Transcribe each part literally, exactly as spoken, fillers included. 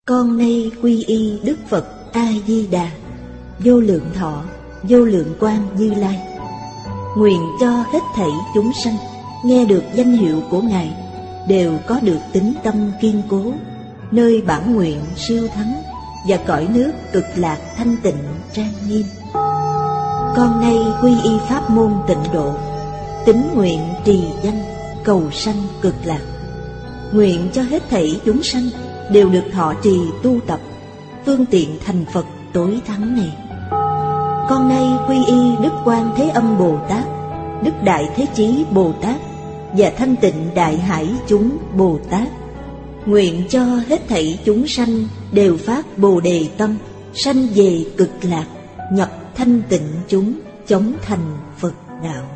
Con nay quy y Đức Phật A-di-đà, vô lượng thọ, vô lượng quang Như Lai. Nguyện cho hết thảy chúng sanh nghe được danh hiệu của Ngài đều có được tín tâm kiên cố, nơi bản nguyện siêu thắng và cõi nước cực lạc thanh tịnh trang nghiêm. Con nay quy y pháp môn tịnh độ, tín nguyện trì danh cầu sanh cực lạc. Nguyện cho hết thảy chúng sanh đều được thọ trì tu tập phương tiện thành Phật tối thắng này. Con nay quy y Đức Quan Thế Âm Bồ Tát, Đức Đại Thế Chí Bồ Tát và Thanh Tịnh Đại Hải chúng Bồ Tát. Nguyện cho hết thảy chúng sanh đều phát Bồ Đề tâm, sanh về cực lạc, nhập thanh tịnh chúng, chóng thành Phật đạo.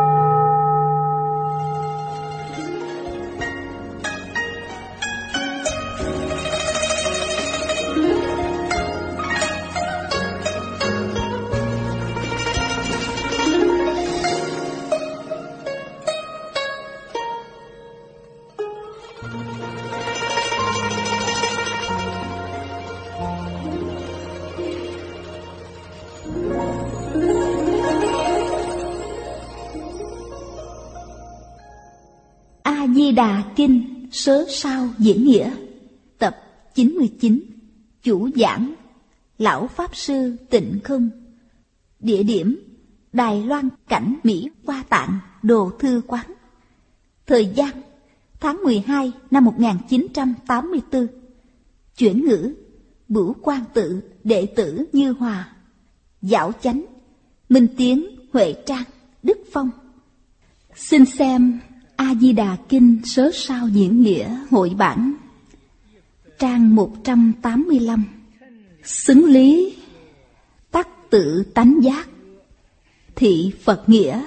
A-di-đà Kinh Sớ Sao Diễn Nghĩa, tập chín mươi chín. Chủ giảng Lão Pháp Sư Tịnh Không. Địa điểm Đài Loan cảnh Mỹ Hoa Tạng Đồ Thư Quán. Thời gian tháng mười hai năm một nghìn chín trăm tám mươi tư. Chuyển ngữ Bửu Quang Tự đệ tử Như Hòa. Giảo Chánh Minh Tiến Huệ Trang Đức Phong. Xin xem A-di-đà Kinh Sớ Sao Diễn Nghĩa hội bản, trang một trăm tám mươi lăm. Xứng lý tắc tự tánh giác, thị Phật nghĩa.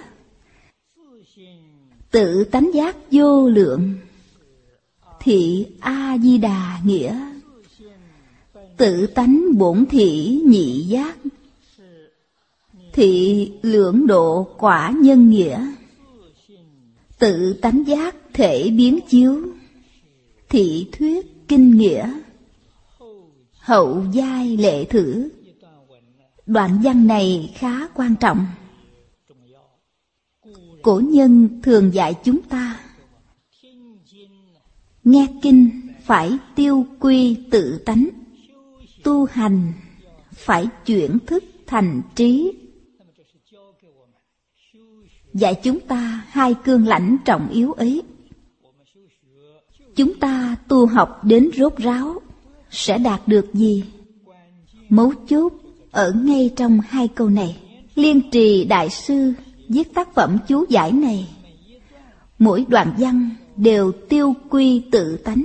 Tự tánh giác vô lượng, thị A-di-đà nghĩa. Tự tánh bổn thị nhị giác, thị lưỡng độ quả nhân nghĩa. Tự tánh giác thể biến chiếu, thị thuyết kinh nghĩa. Hậu giai lệ thử. Đoạn văn này khá quan trọng. Cổ nhân thường dạy chúng ta nghe kinh phải tiêu quy tự tánh, tu hành phải chuyển thức thành trí. Dạy chúng ta hai cương lãnh trọng yếu ấy. Chúng ta tu học đến rốt ráo sẽ đạt được gì? Mấu chốt ở ngay trong hai câu này. Liên Trì Đại Sư viết tác phẩm chú giải này, mỗi đoạn văn đều tiêu quy tự tánh.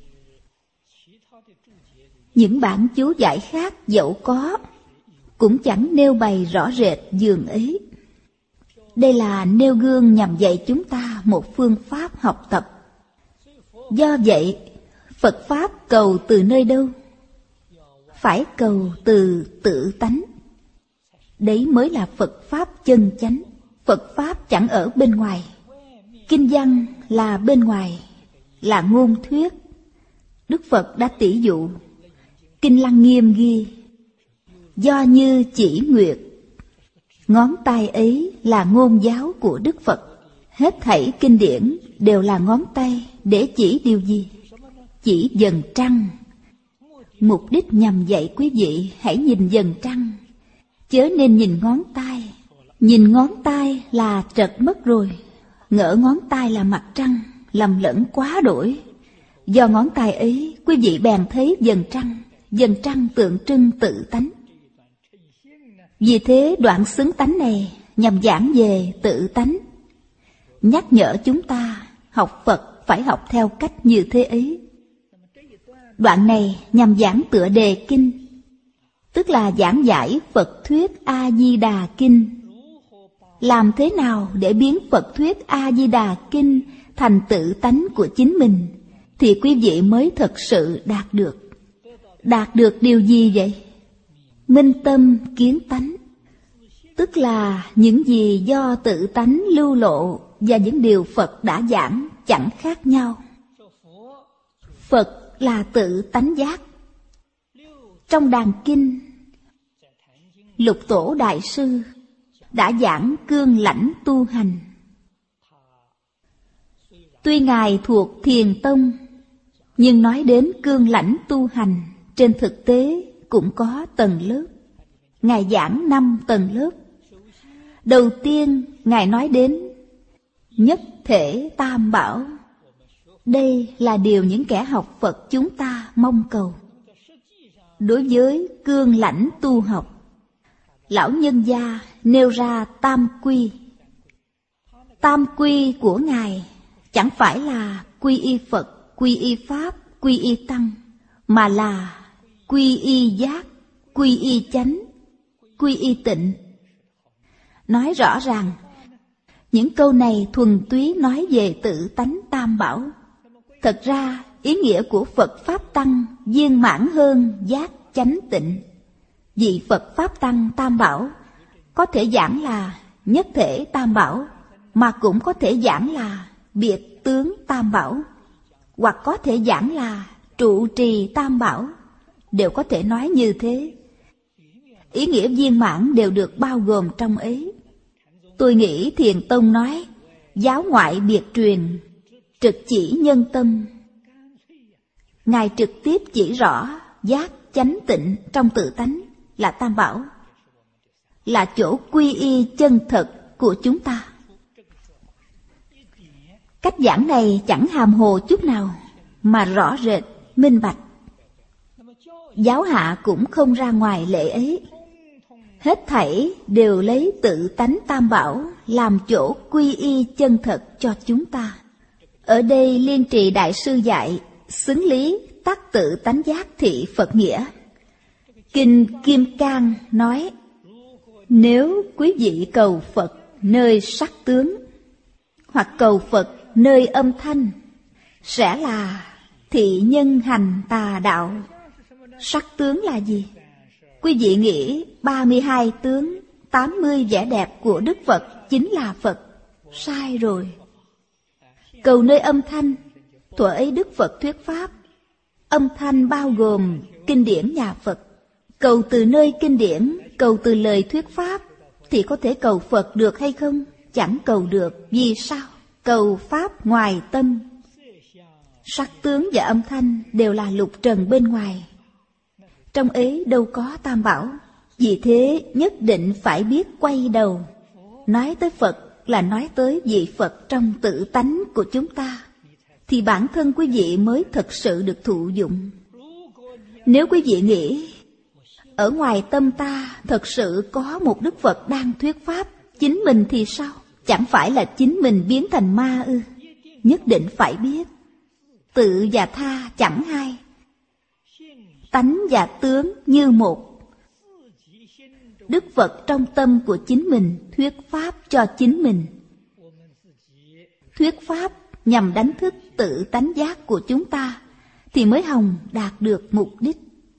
Những bản chú giải khác dẫu có, cũng chẳng nêu bày rõ rệt dường ấy. Đây là nêu gương nhằm dạy chúng ta một phương pháp học tập. Do vậy, Phật Pháp cầu từ nơi đâu? Phải cầu từ tự tánh. Đấy mới là Phật Pháp chân chánh. Phật Pháp chẳng ở bên ngoài. Kinh văn là bên ngoài, là ngôn thuyết. Đức Phật đã tỉ dụ. Kinh Lăng Nghiêm ghi: do như chỉ nguyệt. Ngón tay ấy là ngôn giáo của Đức Phật. Hết thảy kinh điển đều là ngón tay để chỉ điều gì? Chỉ dần trăng. Mục đích nhằm dạy quý vị hãy nhìn dần trăng, chớ nên nhìn ngón tay. Nhìn ngón tay là trật mất rồi, ngỡ ngón tay là mặt trăng, lầm lẫn quá đổi. Do ngón tay ấy, quý vị bèn thấy dần trăng. Dần trăng tượng trưng tự tánh. Vì thế đoạn xứng tánh này nhằm giảng về tự tánh, nhắc nhở chúng ta học Phật phải học theo cách như thế ấy. Đoạn này nhằm giảng tựa đề kinh, tức là giảng giải Phật thuyết A-di-đà Kinh. Làm thế nào để biến Phật thuyết A-di-đà Kinh thành tự tánh của chính mình, thì quý vị mới thật sự đạt được. Đạt được điều gì vậy? Minh tâm kiến tánh, tức là những gì do tự tánh lưu lộ và những điều Phật đã giảng chẳng khác nhau. Phật là tự tánh giác, Trong đàn kinh, Lục Tổ Đại Sư đã giảng cương lãnh tu hành. Tuy Ngài thuộc Thiền Tông, nhưng nói đến cương lãnh tu hành, trên thực tế cũng có tầng lớp. Ngài giảng năm tầng lớp. Đầu tiên, Ngài nói đến nhất thể tam bảo. Đây là điều những kẻ học Phật chúng ta mong cầu. Đối với cương lãnh tu học, lão nhân gia nêu ra tam quy. Tam quy của Ngài chẳng phải là quy y Phật, quy y Pháp, quy y Tăng, mà là quy y giác, quy y chánh, quy y tịnh. Nói rõ ràng, những câu này thuần túy nói về tự tánh tam bảo. Thật ra, ý nghĩa của Phật Pháp Tăng viên mãn hơn giác chánh tịnh. Vì Phật Pháp Tăng tam bảo có thể giảng là nhất thể tam bảo, mà cũng có thể giảng là biệt tướng tam bảo, hoặc có thể giảng là trụ trì tam bảo, đều có thể nói như thế. Ý nghĩa viên mãn đều được bao gồm trong ấy. Tôi nghĩ Thiền Tông nói giáo ngoại biệt truyền, trực chỉ nhân tâm. Ngài trực tiếp chỉ rõ giác chánh tịnh trong tự tánh là tam bảo, là chỗ quy y chân thật của chúng ta. Cách giảng này chẳng hàm hồ chút nào, mà rõ rệt, minh bạch. Giáo hạ cũng không ra ngoài lệ ấy. Hết thảy đều lấy tự tánh tam bảo làm chỗ quy y chân thật cho chúng ta. Ở đây Liên Trì Đại Sư dạy xứng lý tắc tự tánh giác thị Phật nghĩa. Kinh Kim Cang nói, nếu quý vị cầu Phật nơi sắc tướng, hoặc cầu Phật nơi âm thanh, sẽ là thị nhân hành tà đạo. Sắc tướng là gì? Quý vị nghĩ ba mươi hai tướng, tám mươi vẻ đẹp của Đức Phật chính là Phật. Sai rồi. Cầu nơi âm thanh, thuở ấy Đức Phật thuyết Pháp. Âm thanh bao gồm kinh điển nhà Phật. Cầu từ nơi kinh điển, cầu từ lời thuyết Pháp, thì có thể cầu Phật được hay không? Chẳng cầu được. Vì sao? Cầu Pháp ngoài tâm. Sắc tướng và âm thanh đều là lục trần bên ngoài. Trong ấy đâu có tam bảo. Vì thế nhất định phải biết quay đầu. Nói tới Phật là nói tới vị Phật trong tự tánh của chúng ta, thì bản thân quý vị mới thật sự được thụ dụng. Nếu quý vị nghĩ ở ngoài tâm ta thật sự có một Đức Phật đang thuyết Pháp, chính mình thì sao? Chẳng phải là chính mình biến thành ma ư? Nhất định phải biết tự và tha chẳng hai, tánh và tướng như một. Đức Phật trong tâm của chính mình thuyết Pháp cho chính mình. Thuyết Pháp nhằm đánh thức tự tánh giác của chúng ta, thì mới hòng đạt được mục đích.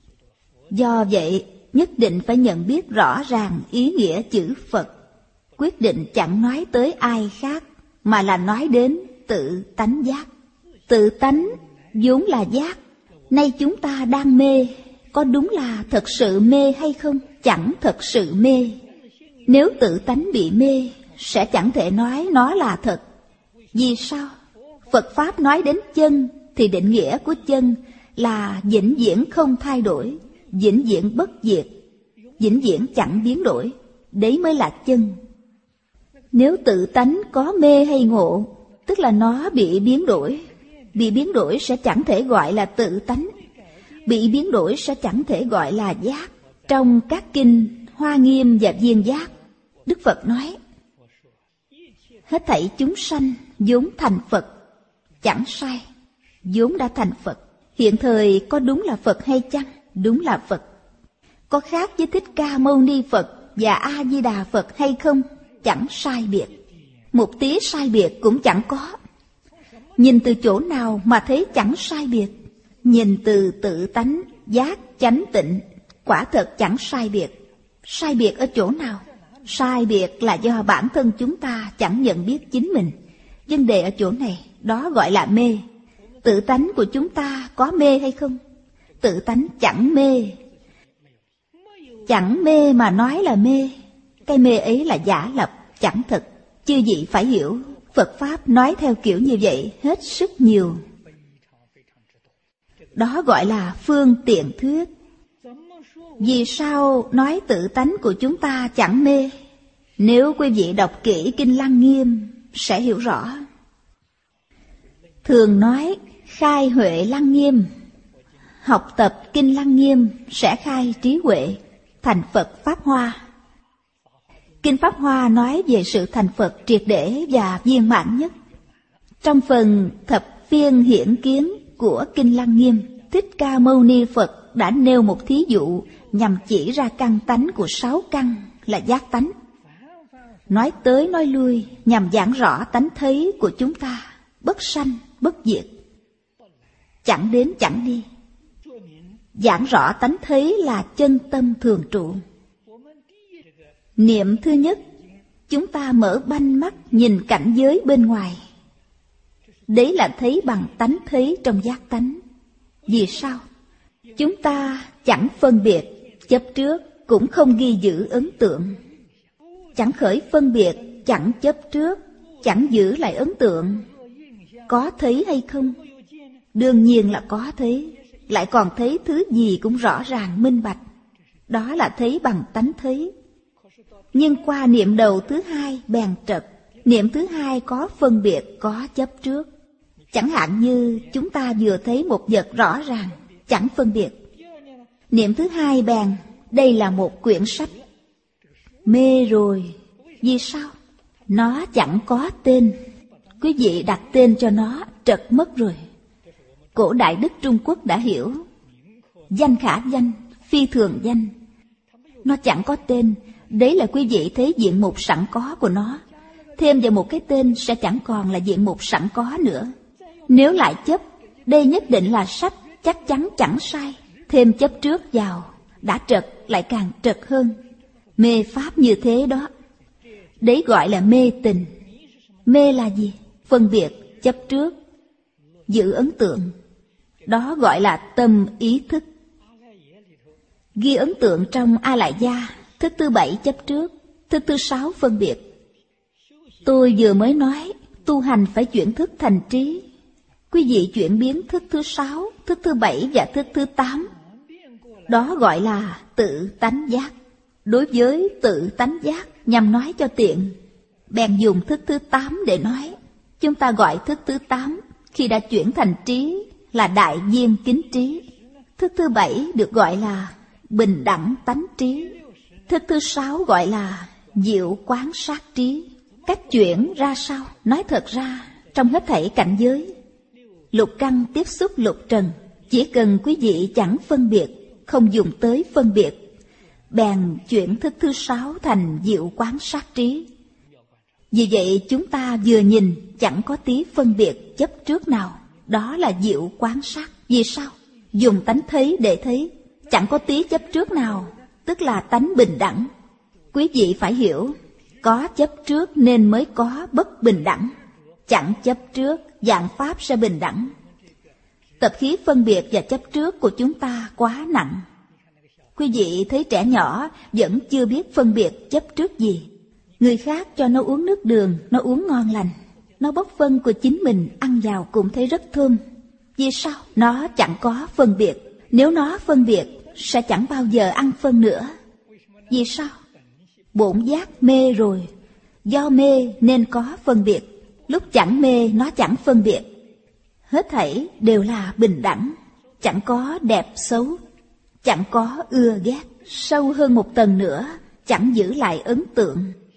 Do vậy, nhất định phải nhận biết rõ ràng ý nghĩa chữ Phật. Quyết định chẳng nói tới ai khác, mà là nói đến tự tánh giác. Tự tánh vốn là giác. Nay chúng ta đang mê, có đúng là thật sự mê hay không? Chẳng thật sự mê. Nếu tự tánh bị mê, sẽ chẳng thể nói nó là thật. Vì sao? Phật Pháp nói đến chân, thì định nghĩa của chân là vĩnh viễn không thay đổi, vĩnh viễn bất diệt, vĩnh viễn chẳng biến đổi. Đấy mới là chân. Nếu tự tánh có mê hay ngộ, tức là nó bị biến đổi. Bị biến đổi sẽ chẳng thể gọi là tự tánh. Bị biến đổi sẽ chẳng thể gọi là giác. Trong các kinh Hoa Nghiêm và Viên Giác, Đức Phật nói, hết thảy chúng sanh vốn thành Phật. Chẳng sai, vốn đã thành Phật. Hiện thời có đúng là Phật hay chăng? Đúng là Phật. Có khác với Thích Ca Mâu Ni Phật và A Di Đà Phật hay không? Chẳng sai biệt. Một tí sai biệt cũng chẳng có. Nhìn từ chỗ nào mà thấy chẳng sai biệt? Nhìn từ tự tánh, giác, chánh tịnh, quả thật chẳng sai biệt. Sai biệt ở chỗ nào? Sai biệt là do bản thân chúng ta chẳng nhận biết chính mình. Vấn đề ở chỗ này, đó gọi là mê. Tự tánh của chúng ta có mê hay không? Tự tánh chẳng mê. Chẳng mê mà nói là mê, cái mê ấy là giả lập, chẳng thực. Chư vị phải hiểu, Phật Pháp nói theo kiểu như vậy hết sức nhiều. Đó gọi là phương tiện thuyết. Vì sao nói tự tánh của chúng ta chẳng mê? Nếu quý vị đọc kỹ Kinh Lăng Nghiêm sẽ hiểu rõ. Thường nói khai huệ Lăng Nghiêm, học tập Kinh Lăng Nghiêm sẽ khai trí huệ, thành Phật Pháp Hoa. Kinh Pháp Hoa nói về sự thành Phật triệt để và viên mãn nhất. Trong phần thập phiên hiển kiến của Kinh Lăng Nghiêm, Thích Ca Mâu Ni Phật đã nêu một thí dụ nhằm chỉ ra căn tánh của sáu căn là giác tánh. Nói tới nói lui nhằm giảng rõ tánh thấy của chúng ta, bất sanh, bất diệt, chẳng đến chẳng đi. Giảng rõ tánh thấy là chân tâm thường trụ. Niệm thứ nhất, chúng ta mở banh mắt nhìn cảnh giới bên ngoài. Đấy là thấy bằng tánh thấy trong giác tánh. Vì sao? Chúng ta chẳng phân biệt, chấp trước, cũng không ghi giữ ấn tượng. Chẳng khởi phân biệt, chẳng chấp trước, chẳng giữ lại ấn tượng. Có thấy hay không? Đương nhiên là có thấy, lại còn thấy thứ gì cũng rõ ràng minh bạch. Đó là thấy bằng tánh thấy. Nhưng qua niệm đầu thứ hai bèn trật. Niệm thứ hai có phân biệt, có chấp trước. Chẳng hạn như chúng ta vừa thấy một vật rõ ràng, chẳng phân biệt. Niệm thứ hai bèn, đây là một quyển sách. Mê rồi. Vì sao? Nó chẳng có tên. Quý vị đặt tên cho nó, trật mất rồi. Cổ đại Đức Trung Quốc đã hiểu. Danh khả danh, phi thường danh. Nó chẳng có tên. Đấy là quý vị thấy diện mục sẵn có của nó. Thêm vào một cái tên sẽ chẳng còn là diện mục sẵn có nữa. Nếu lại chấp, đây nhất định là sách, chắc chắn chẳng sai. Thêm chấp trước vào, đã trật lại càng trật hơn. Mê pháp như thế đó. Đấy gọi là mê tình. Mê là gì? Phân biệt, chấp trước, giữ ấn tượng. Đó gọi là tâm ý thức. Ghi ấn tượng trong A Lại Gia, thức thứ bảy chấp trước, thức thứ sáu phân biệt. Tôi vừa mới nói, tu hành phải chuyển thức thành trí. Quý vị chuyển biến thức thứ sáu, thức thứ bảy và thức thứ tám. Đó gọi là tự tánh giác. Đối với tự tánh giác nhằm nói cho tiện, bèn dùng thức thứ tám để nói. Chúng ta gọi thức thứ tám khi đã chuyển thành trí là đại viên kính trí. Thức thứ bảy được gọi là bình đẳng tánh trí. Thức thứ sáu gọi là diệu quán sát trí. Cách chuyển ra sao? Nói thật ra, trong hết thảy cảnh giới, lục căn tiếp xúc lục trần, chỉ cần quý vị chẳng phân biệt, không dùng tới phân biệt, bèn chuyển thức thứ sáu thành diệu quán sát trí. Vì vậy chúng ta vừa nhìn chẳng có tí phân biệt chấp trước nào. Đó là diệu quán sát. Vì sao? Dùng tánh thấy để thấy, chẳng có tí chấp trước nào, tức là tánh bình đẳng. Quý vị phải hiểu, có chấp trước nên mới có bất bình đẳng. Chẳng chấp trước, dạng pháp sẽ bình đẳng. Tập khí phân biệt và chấp trước của chúng ta quá nặng. Quý vị thấy trẻ nhỏ vẫn chưa biết phân biệt chấp trước gì. Người khác cho nó uống nước đường, nó uống ngon lành. Nó bốc phân của chính mình ăn vào cũng thấy rất thơm. Vì sao? Nó chẳng có phân biệt. Nếu nó phân biệt, sẽ chẳng bao giờ ăn phân nữa. Vì sao? Bổn giác mê rồi. Do mê nên có phân biệt. Lúc chẳng mê, nó chẳng phân biệt. Hết thảy đều là bình đẳng. Chẳng có đẹp xấu, chẳng có ưa ghét. Sâu hơn một tầng nữa, chẳng giữ lại ấn tượng.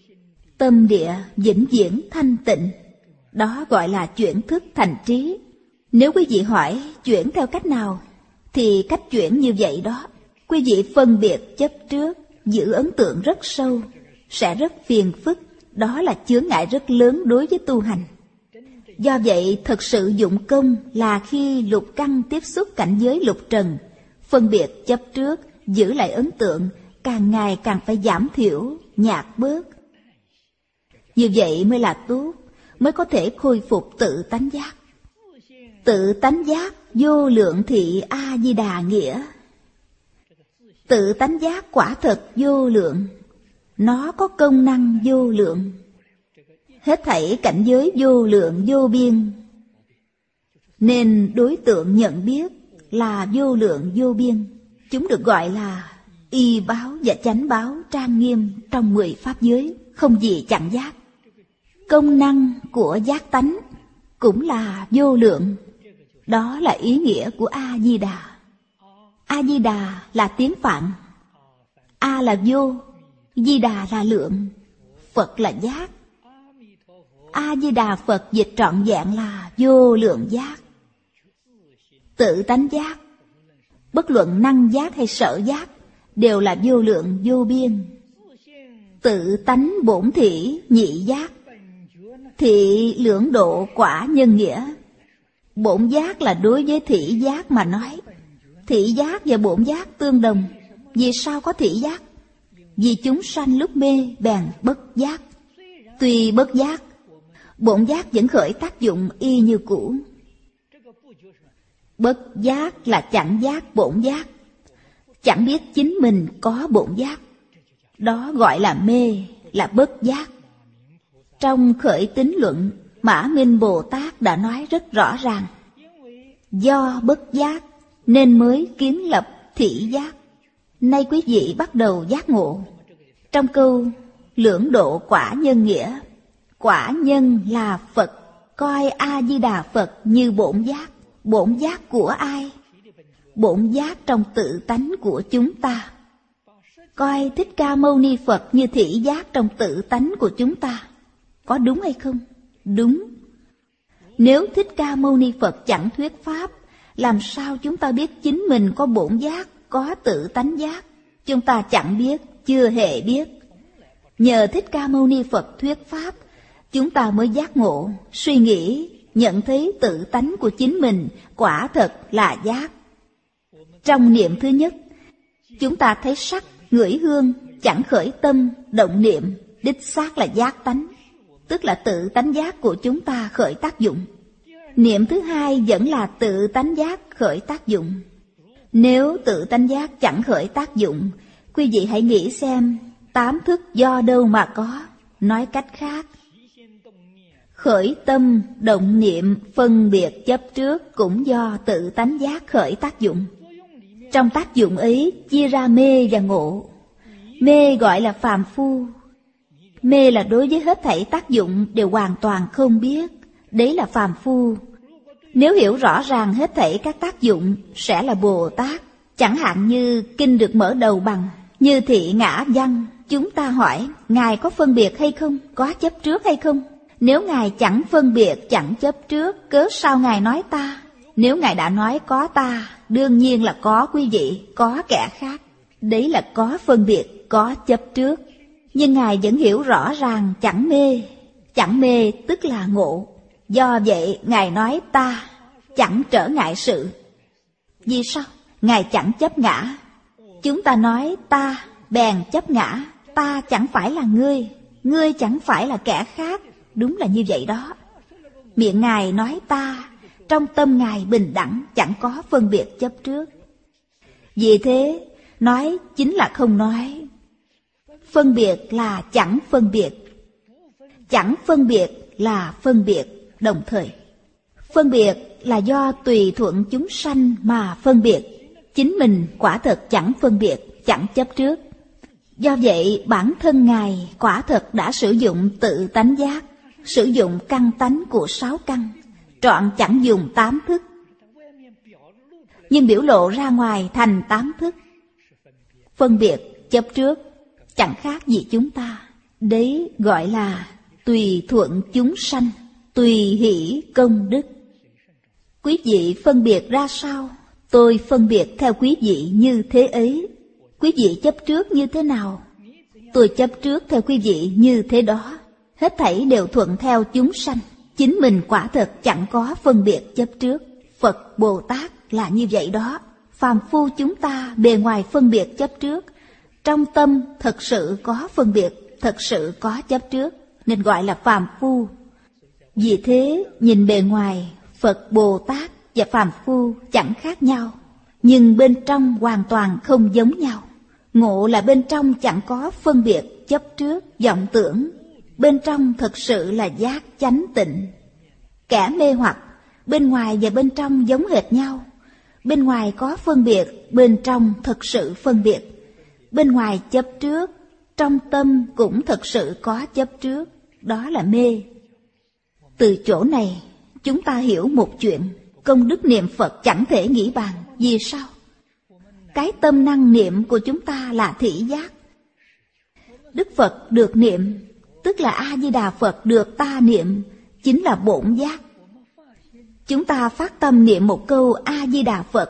Tâm địa vĩnh viễn thanh tịnh. Đó gọi là chuyển thức thành trí. Nếu quý vị hỏi chuyển theo cách nào, thì cách chuyển như vậy đó. Quý vị phân biệt chấp trước, giữ ấn tượng rất sâu, sẽ rất phiền phức. Đó là chướng ngại rất lớn đối với tu hành. Do vậy, thực sự dụng công là khi lục căn tiếp xúc cảnh giới lục trần, phân biệt chấp trước, giữ lại ấn tượng, càng ngày càng phải giảm thiểu, nhạt bớt. Như vậy mới là tốt, mới có thể khôi phục tự tánh giác. Tự tánh giác vô lượng thị A Di Đà nghĩa. Tự tánh giác quả thật vô lượng, nó có công năng vô lượng. Hết thảy cảnh giới vô lượng vô biên, nên đối tượng nhận biết là vô lượng vô biên. Chúng được gọi là y báo và chánh báo trang nghiêm trong mười pháp giới, không gì chẳng giác. Công năng của giác tánh cũng là vô lượng. Đó là ý nghĩa của A-di-đà. A-di-đà là tiếng Phạn. A là vô, Di-đà là lượng, Phật là giác. A-di-đà Phật dịch trọn vẹn là vô lượng giác. Tự tánh giác, bất luận năng giác hay sở giác, đều là vô lượng vô biên. Tự tánh bổn thị nhị giác, thị lưỡng độ quả nhân nghĩa. Bổn giác là đối với thị giác mà nói. Thị giác và bổn giác tương đồng. Vì sao có thị giác? Vì chúng sanh lúc mê bèn bất giác. Tuy bất giác, bổn giác vẫn khởi tác dụng y như cũ. Bất giác là chẳng giác bổn giác, chẳng biết chính mình có bổn giác. Đó gọi là mê, là bất giác. Trong Khởi Tín Luận, Mã Minh Bồ Tát đã nói rất rõ ràng. Do bất giác nên mới kiến lập thị giác. Nay quý vị bắt đầu giác ngộ. Trong câu lưỡng độ quả nhân nghĩa, quả nhân là Phật, coi A-di-đà Phật như bổn giác. Bổn giác của ai? Bổn giác trong tự tánh của chúng ta. Coi Thích Ca Mâu Ni Phật như thị giác trong tự tánh của chúng ta. Có đúng hay không? Đúng. Nếu Thích Ca Mâu Ni Phật chẳng thuyết pháp, làm sao chúng ta biết chính mình có bổn giác, có tự tánh giác? Chúng ta chẳng biết, chưa hề biết. Nhờ Thích Ca Mâu Ni Phật thuyết pháp, chúng ta mới giác ngộ, suy nghĩ, nhận thấy tự tánh của chính mình quả thật là giác. Trong niệm thứ nhất, chúng ta thấy sắc, ngửi hương, chẳng khởi tâm, động niệm, đích xác là giác tánh, tức là tự tánh giác của chúng ta khởi tác dụng. Niệm thứ hai vẫn là tự tánh giác khởi tác dụng. Nếu tự tánh giác chẳng khởi tác dụng, quý vị hãy nghĩ xem, tám thức do đâu mà có? Nói cách khác, khởi tâm, động niệm, phân biệt chấp trước cũng do tự tánh giác khởi tác dụng. Trong tác dụng ấy chia ra mê và ngộ. Mê gọi là phàm phu. Mê là đối với hết thảy tác dụng đều hoàn toàn không biết. Đấy là phàm phu. Nếu hiểu rõ ràng hết thảy các tác dụng sẽ là Bồ Tát. Chẳng hạn như kinh được mở đầu bằng Như Thị Ngã Văn. Chúng ta hỏi, Ngài có phân biệt hay không? Có chấp trước hay không? Nếu Ngài chẳng phân biệt, chẳng chấp trước, cớ sao Ngài nói ta? Nếu Ngài đã nói có ta, đương nhiên là có quý vị, có kẻ khác. Đấy là có phân biệt, có chấp trước. Nhưng Ngài vẫn hiểu rõ ràng chẳng mê. Chẳng mê tức là ngộ. Do vậy Ngài nói ta, chẳng trở ngại sự. Vì sao? Ngài chẳng chấp ngã. Chúng ta nói ta, bèn chấp ngã. Ta chẳng phải là ngươi, ngươi chẳng phải là kẻ khác. Đúng là như vậy đó. Miệng Ngài nói ta, trong tâm Ngài bình đẳng, chẳng có phân biệt chấp trước. Vì thế, nói chính là không nói. Phân biệt là chẳng phân biệt. Chẳng phân biệt là phân biệt đồng thời. Phân biệt là do tùy thuận chúng sanh mà phân biệt. Chính mình quả thật chẳng phân biệt, chẳng chấp trước. Do vậy bản thân Ngài quả thật đã sử dụng tự tánh giác, sử dụng căn tánh của sáu căn, trọn chẳng dùng tám thức, nhưng biểu lộ ra ngoài thành tám thức. Phân biệt, chấp trước, chẳng khác gì chúng ta. Đấy gọi là tùy thuận chúng sanh, tùy hỷ công đức. Quý vị phân biệt ra sao? Tôi phân biệt theo quý vị như thế ấy. Quý vị chấp trước như thế nào? Tôi chấp trước theo quý vị như thế đó. Hết thảy đều thuận theo chúng sanh. Chính mình quả thật chẳng có phân biệt chấp trước. Phật Bồ Tát là như vậy đó. Phàm phu chúng ta bề ngoài phân biệt chấp trước, trong tâm thật sự có phân biệt, thật sự có chấp trước, nên gọi là phàm phu. Vì thế nhìn bề ngoài, Phật Bồ Tát và phàm phu chẳng khác nhau, nhưng bên trong hoàn toàn không giống nhau. Ngộ là bên trong chẳng có phân biệt, chấp trước, vọng tưởng. Bên trong thật sự là giác chánh tịnh. Kẻ mê hoặc, bên ngoài và bên trong giống hệt nhau. Bên ngoài có phân biệt, bên trong thật sự phân biệt. Bên ngoài chấp trước, trong tâm cũng thật sự có chấp trước, đó là mê. Từ chỗ này, chúng ta hiểu một chuyện, công đức niệm Phật chẳng thể nghĩ bàn. Vì sao? Cái tâm năng niệm của chúng ta là thị giác. Đức Phật được niệm, tức là A-di-đà Phật được ta niệm, chính là bổn giác. Chúng ta phát tâm niệm một câu A-di-đà Phật,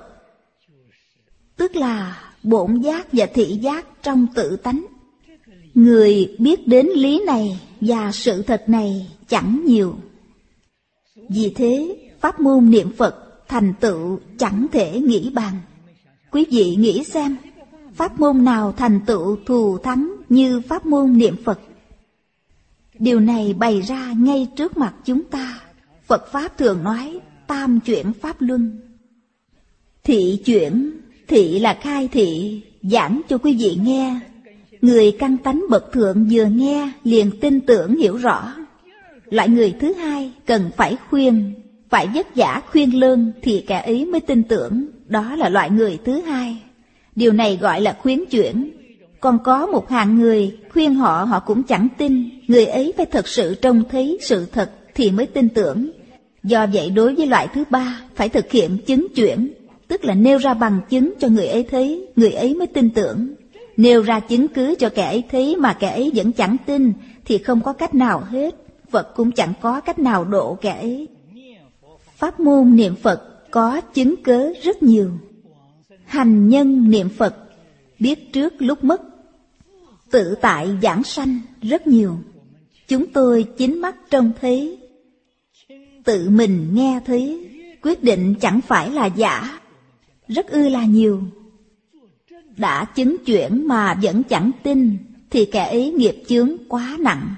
tức là bổn giác và thị giác trong tự tánh. Người biết đến lý này và sự thật này chẳng nhiều. Vì thế, pháp môn niệm Phật thành tựu chẳng thể nghĩ bàn. Quý vị nghĩ xem, pháp môn nào thành tựu thù thắng như pháp môn niệm Phật? Điều này bày ra ngay trước mặt chúng ta. Phật Pháp thường nói tam chuyển pháp luân. Thị chuyển, thị là khai thị, giảng cho quý vị nghe. Người căn tánh bậc thượng vừa nghe liền tin tưởng hiểu rõ. Loại người thứ hai cần phải khuyên, phải vất vả khuyên lơn thì kẻ ấy mới tin tưởng. Đó là loại người thứ hai. Điều này gọi là khuyến chuyển. Còn có một hạng người, khuyên họ họ cũng chẳng tin. Người ấy phải thật sự trông thấy sự thật thì mới tin tưởng. Do vậy đối với loại thứ ba, phải thực hiện chứng chuyển, tức là nêu ra bằng chứng cho người ấy thấy, người ấy mới tin tưởng. Nêu ra chứng cứ cho kẻ ấy thấy mà kẻ ấy vẫn chẳng tin, thì không có cách nào hết. Phật cũng chẳng có cách nào độ kẻ ấy. Pháp môn niệm Phật có chứng cớ rất nhiều. Hành nhân niệm Phật, biết trước lúc mất. Tự tại giảng sanh rất nhiều. Chúng tôi chính mắt trông thấy, tự mình nghe thấy, quyết định chẳng phải là giả, rất ư là nhiều. Đã chứng chuyển mà vẫn chẳng tin, thì kẻ ấy nghiệp chướng quá nặng.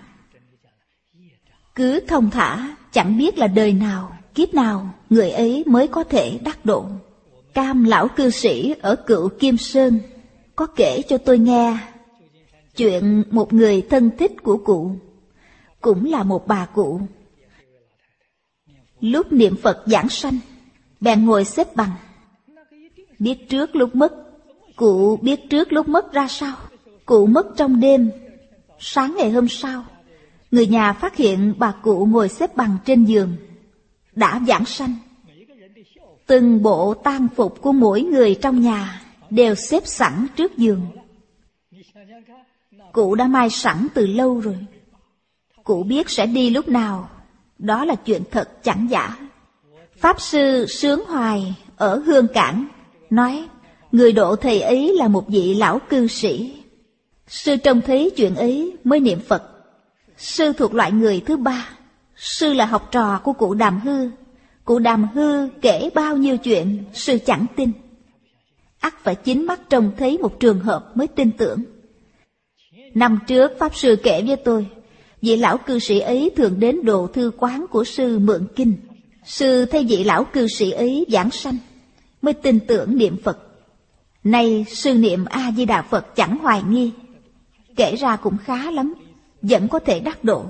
Cứ thông thả, chẳng biết là đời nào, kiếp nào, người ấy mới có thể đắc độ. Cam lão cư sĩ ở Cựu Kim Sơn có kể cho tôi nghe chuyện một người thân thích của cụ, cũng là một bà cụ. Lúc niệm Phật giảng sanh, bèn ngồi xếp bằng. Biết trước lúc mất. Cụ biết trước lúc mất ra sao? Cụ mất trong đêm. Sáng ngày hôm sau, người nhà phát hiện bà cụ ngồi xếp bằng trên giường, đã giảng sanh. Từng bộ tang phục của mỗi người trong nhà đều xếp sẵn trước giường. Cụ đã mai sẵn từ lâu rồi. Cụ biết sẽ đi lúc nào. Đó là chuyện thật chẳng giả. Pháp sư Sướng Hoài ở Hương Cảng nói, người độ thầy ấy là một vị lão cư sĩ. Sư trông thấy chuyện ấy mới niệm Phật. Sư thuộc loại người thứ ba. Sư là học trò của cụ Đàm Hư. Cụ Đàm Hư kể bao nhiêu chuyện, sư chẳng tin. Ắt phải chính mắt trông thấy một trường hợp mới tin tưởng. Năm trước Pháp sư kể với tôi, vị lão cư sĩ ấy thường đến đồ thư quán của sư mượn kinh. Sư thấy vị lão cư sĩ ấy giảng sanh, mới tin tưởng niệm Phật. Nay sư niệm A-di-đà Phật chẳng hoài nghi. Kể ra cũng khá lắm, vẫn có thể đắc độ.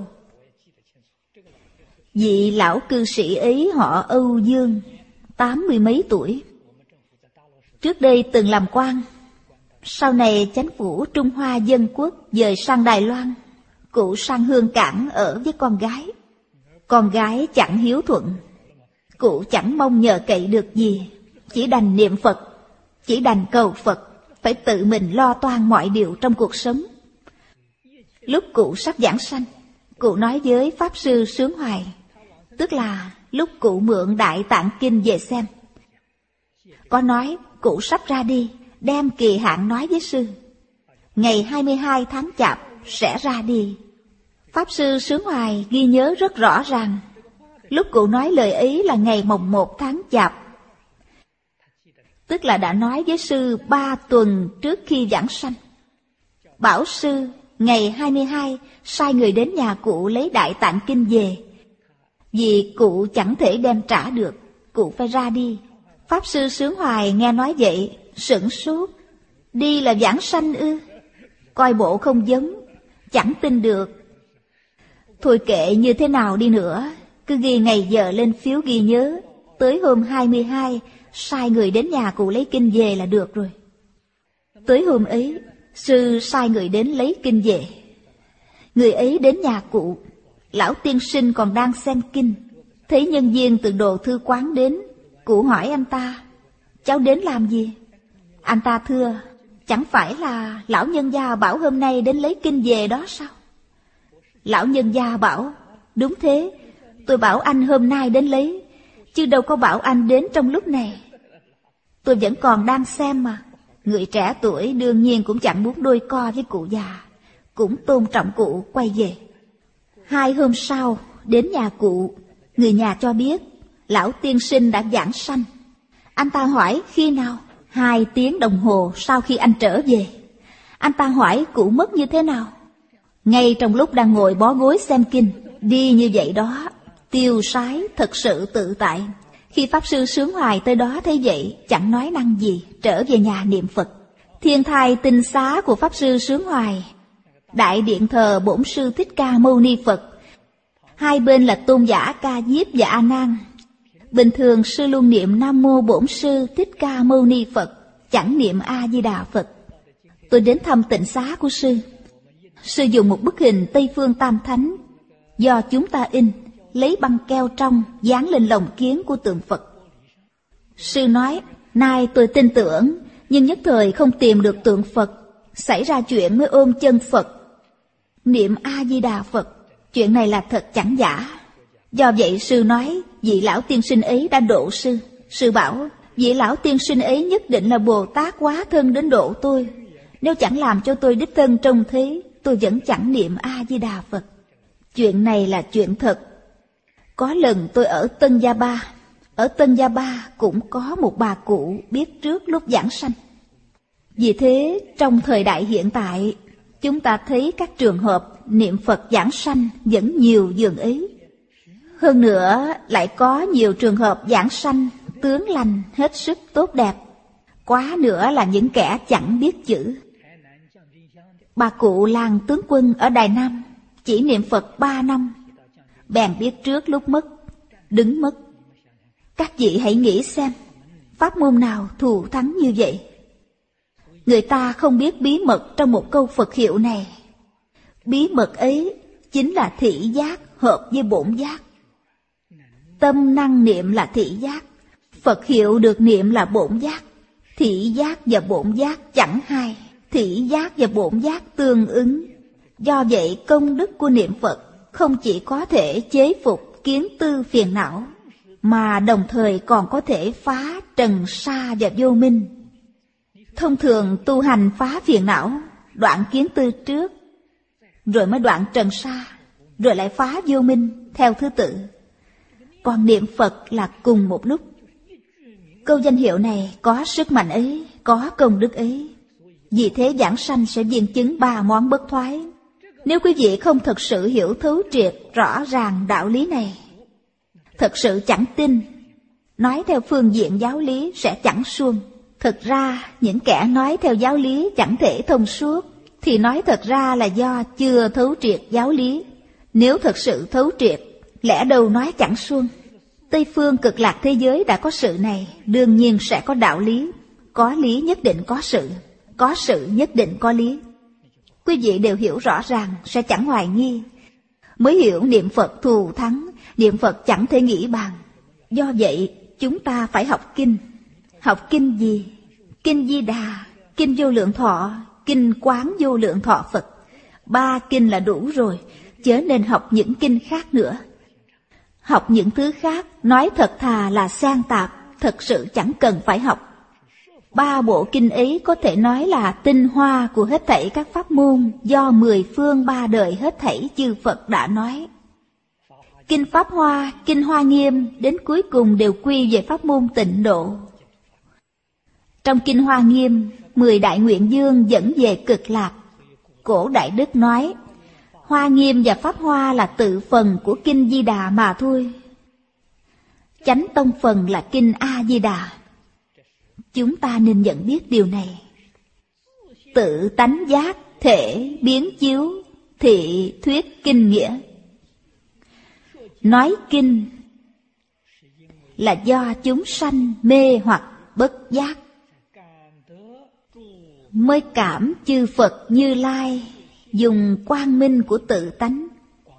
Vị lão cư sĩ ấy họ Âu Dương, tám mươi mấy tuổi. Trước đây từng làm quan. Sau này chánh phủ Trung Hoa Dân Quốc dời sang Đài Loan. Cụ sang Hương Cảng ở với con gái. Con gái chẳng hiếu thuận. Cụ chẳng mong nhờ cậy được gì, chỉ đành niệm Phật, chỉ đành cầu Phật, phải tự mình lo toan mọi điều trong cuộc sống. Lúc cụ sắp giảng sanh, cụ nói với Pháp sư Sướng Hoài, tức là lúc cụ mượn Đại Tạng Kinh về xem. Có nói cụ sắp ra đi, đem kỳ hạn nói với sư. Ngày hai mươi hai tháng Chạp sẽ ra đi. Pháp sư Sướng Hoài ghi nhớ rất rõ ràng. Lúc cụ nói lời ấy là ngày mồng một tháng Chạp, tức là đã nói với sư ba tuần trước khi giảng sanh. Bảo sư ngày hai mươi hai sai người đến nhà cụ lấy Đại Tạng Kinh về. Vì cụ chẳng thể đem trả được, cụ phải ra đi. Pháp sư Sướng Hoài nghe nói vậy, sửng sốt. Đi là vãng sanh ư? Coi bộ không giống, chẳng tin được. Thôi kệ như thế nào đi nữa, cứ ghi ngày giờ lên phiếu ghi nhớ. Tới hôm hai mươi hai, sai người đến nhà cụ lấy kinh về là được rồi. Tới hôm ấy, sư sai người đến lấy kinh về. Người ấy đến nhà cụ, lão tiên sinh còn đang xem kinh. Thấy nhân viên từ đồ thư quán đến, cụ hỏi anh ta, cháu đến làm gì? Anh ta thưa, chẳng phải là lão nhân gia bảo hôm nay đến lấy kinh về đó sao? Lão nhân gia bảo, đúng thế, tôi bảo anh hôm nay đến lấy, chứ đâu có bảo anh đến trong lúc này. Tôi vẫn còn đang xem mà. Người trẻ tuổi đương nhiên cũng chẳng muốn đôi co với cụ già, cũng tôn trọng cụ quay về. Hai hôm sau, đến nhà cụ, người nhà cho biết, lão tiên sinh đã vãng sanh. Anh ta hỏi khi nào? Hai tiếng đồng hồ sau khi anh trở về. Anh ta hỏi cụ mất như thế nào? Ngay trong lúc đang ngồi bó gối xem kinh, đi như vậy đó, tiêu sái, thật sự tự tại. Khi Pháp Sư Sướng Hoài tới đó thấy vậy, chẳng nói năng gì, trở về nhà niệm Phật. Thiên thai tinh xá của Pháp Sư Sướng Hoài, đại điện thờ Bổn Sư Thích Ca Mâu Ni Phật. Hai bên là tôn giả Ca Diếp và A Nan. Bình thường sư luôn niệm Nam Mô Bổn Sư Thích Ca Mâu Ni Phật, chẳng niệm A Di Đà Phật. Tôi đến thăm tịnh xá của sư. Sư dùng một bức hình Tây Phương Tam Thánh do chúng ta in, lấy băng keo trong dán lên lồng kiến của tượng Phật. Sư nói, nay tôi tin tưởng, nhưng nhất thời không tìm được tượng Phật, xảy ra chuyện mới ôm chân Phật, niệm A Di Đà Phật. Chuyện này là thật chẳng giả. Do vậy sư nói, vị lão tiên sinh ấy đã độ sư. Sư bảo, vị lão tiên sinh ấy nhất định là Bồ Tát hóa thân đến độ tôi. Nếu chẳng làm cho tôi đích thân trông thấy, tôi vẫn chẳng niệm A Di Đà Phật. Chuyện này là chuyện thật. Có lần tôi ở Tân Gia Ba. Ở Tân Gia Ba cũng có một bà cụ biết trước lúc giảng sanh. Vì thế, trong thời đại hiện tại, chúng ta thấy các trường hợp niệm Phật giảng sanh vẫn nhiều dường ấy. Hơn nữa, lại có nhiều trường hợp giảng sanh tướng lành hết sức tốt đẹp. Quá nữa là những kẻ chẳng biết chữ. Bà cụ làng tướng quân ở Đài Nam chỉ niệm Phật ba năm, bèn biết trước lúc mất, đứng mất. Các vị hãy nghĩ xem, pháp môn nào thù thắng như vậy? Người ta không biết bí mật trong một câu Phật hiệu này. Bí mật ấy chính là thị giác hợp với bổn giác. Tâm năng niệm là thị giác, Phật hiệu được niệm là bổn giác. Thị giác và bổn giác chẳng hai, thị giác và bổn giác tương ứng. Do vậy công đức của niệm Phật không chỉ có thể chế phục kiến tư phiền não, mà đồng thời còn có thể phá trần sa và vô minh. Thông thường tu hành phá phiền não, đoạn kiến tư trước, rồi mới đoạn trần sa, rồi lại phá vô minh theo thứ tự. Còn niệm Phật là cùng một lúc. Câu danh hiệu này có sức mạnh ấy, có công đức ấy. Vì thế giảng sanh sẽ viên chứng ba món bất thoái. Nếu quý vị không thật sự hiểu thấu triệt rõ ràng đạo lý này, thật sự chẳng tin, nói theo phương diện giáo lý sẽ chẳng suông. Thực ra những kẻ nói theo giáo lý chẳng thể thông suốt, thì nói thật ra là do chưa thấu triệt giáo lý. Nếu thật sự thấu triệt, lẽ đâu nói chẳng suông. Tây phương cực lạc thế giới đã có sự này, đương nhiên sẽ có đạo lý. Có lý nhất định có sự, có sự nhất định có lý. Quý vị đều hiểu rõ ràng, sẽ chẳng hoài nghi. Mới hiểu niệm Phật thù thắng, niệm Phật chẳng thể nghĩ bàn. Do vậy, chúng ta phải học kinh. Học kinh gì? Kinh Di Đà, kinh Vô Lượng Thọ, kinh Quán Vô Lượng Thọ Phật. Ba kinh là đủ rồi, chớ nên học những kinh khác nữa. Học những thứ khác, nói thật thà là san tạp, thật sự chẳng cần phải học. Ba bộ kinh ấy có thể nói là tinh hoa của hết thảy các pháp môn do mười phương ba đời hết thảy chư Phật đã nói. Kinh Pháp Hoa, kinh Hoa Nghiêm đến cuối cùng đều quy về pháp môn tịnh độ. Trong kinh Hoa Nghiêm, mười đại nguyện dương dẫn về cực lạc. Cổ Đại Đức nói, Hoa Nghiêm và Pháp Hoa là tự phần của kinh Di Đà mà thôi. Chánh tông phần là kinh A Di Đà. Chúng ta nên nhận biết điều này. Tự tánh giác thể biến chiếu, thị thuyết kinh nghĩa. Nói kinh là do chúng sanh mê hoặc bất giác, mới cảm chư Phật Như Lai dùng quang minh của tự tánh,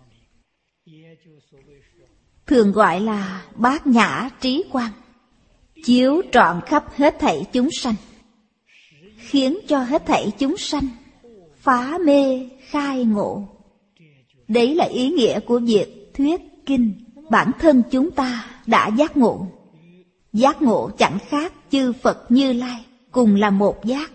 thường gọi là bát nhã trí quang, chiếu trọn khắp hết thảy chúng sanh, khiến cho hết thảy chúng sanh phá mê khai ngộ. Đấy là ý nghĩa của việc thuyết kinh. Bản thân chúng ta đã giác ngộ. Giác ngộ chẳng khác chư Phật Như Lai, cùng là một giác,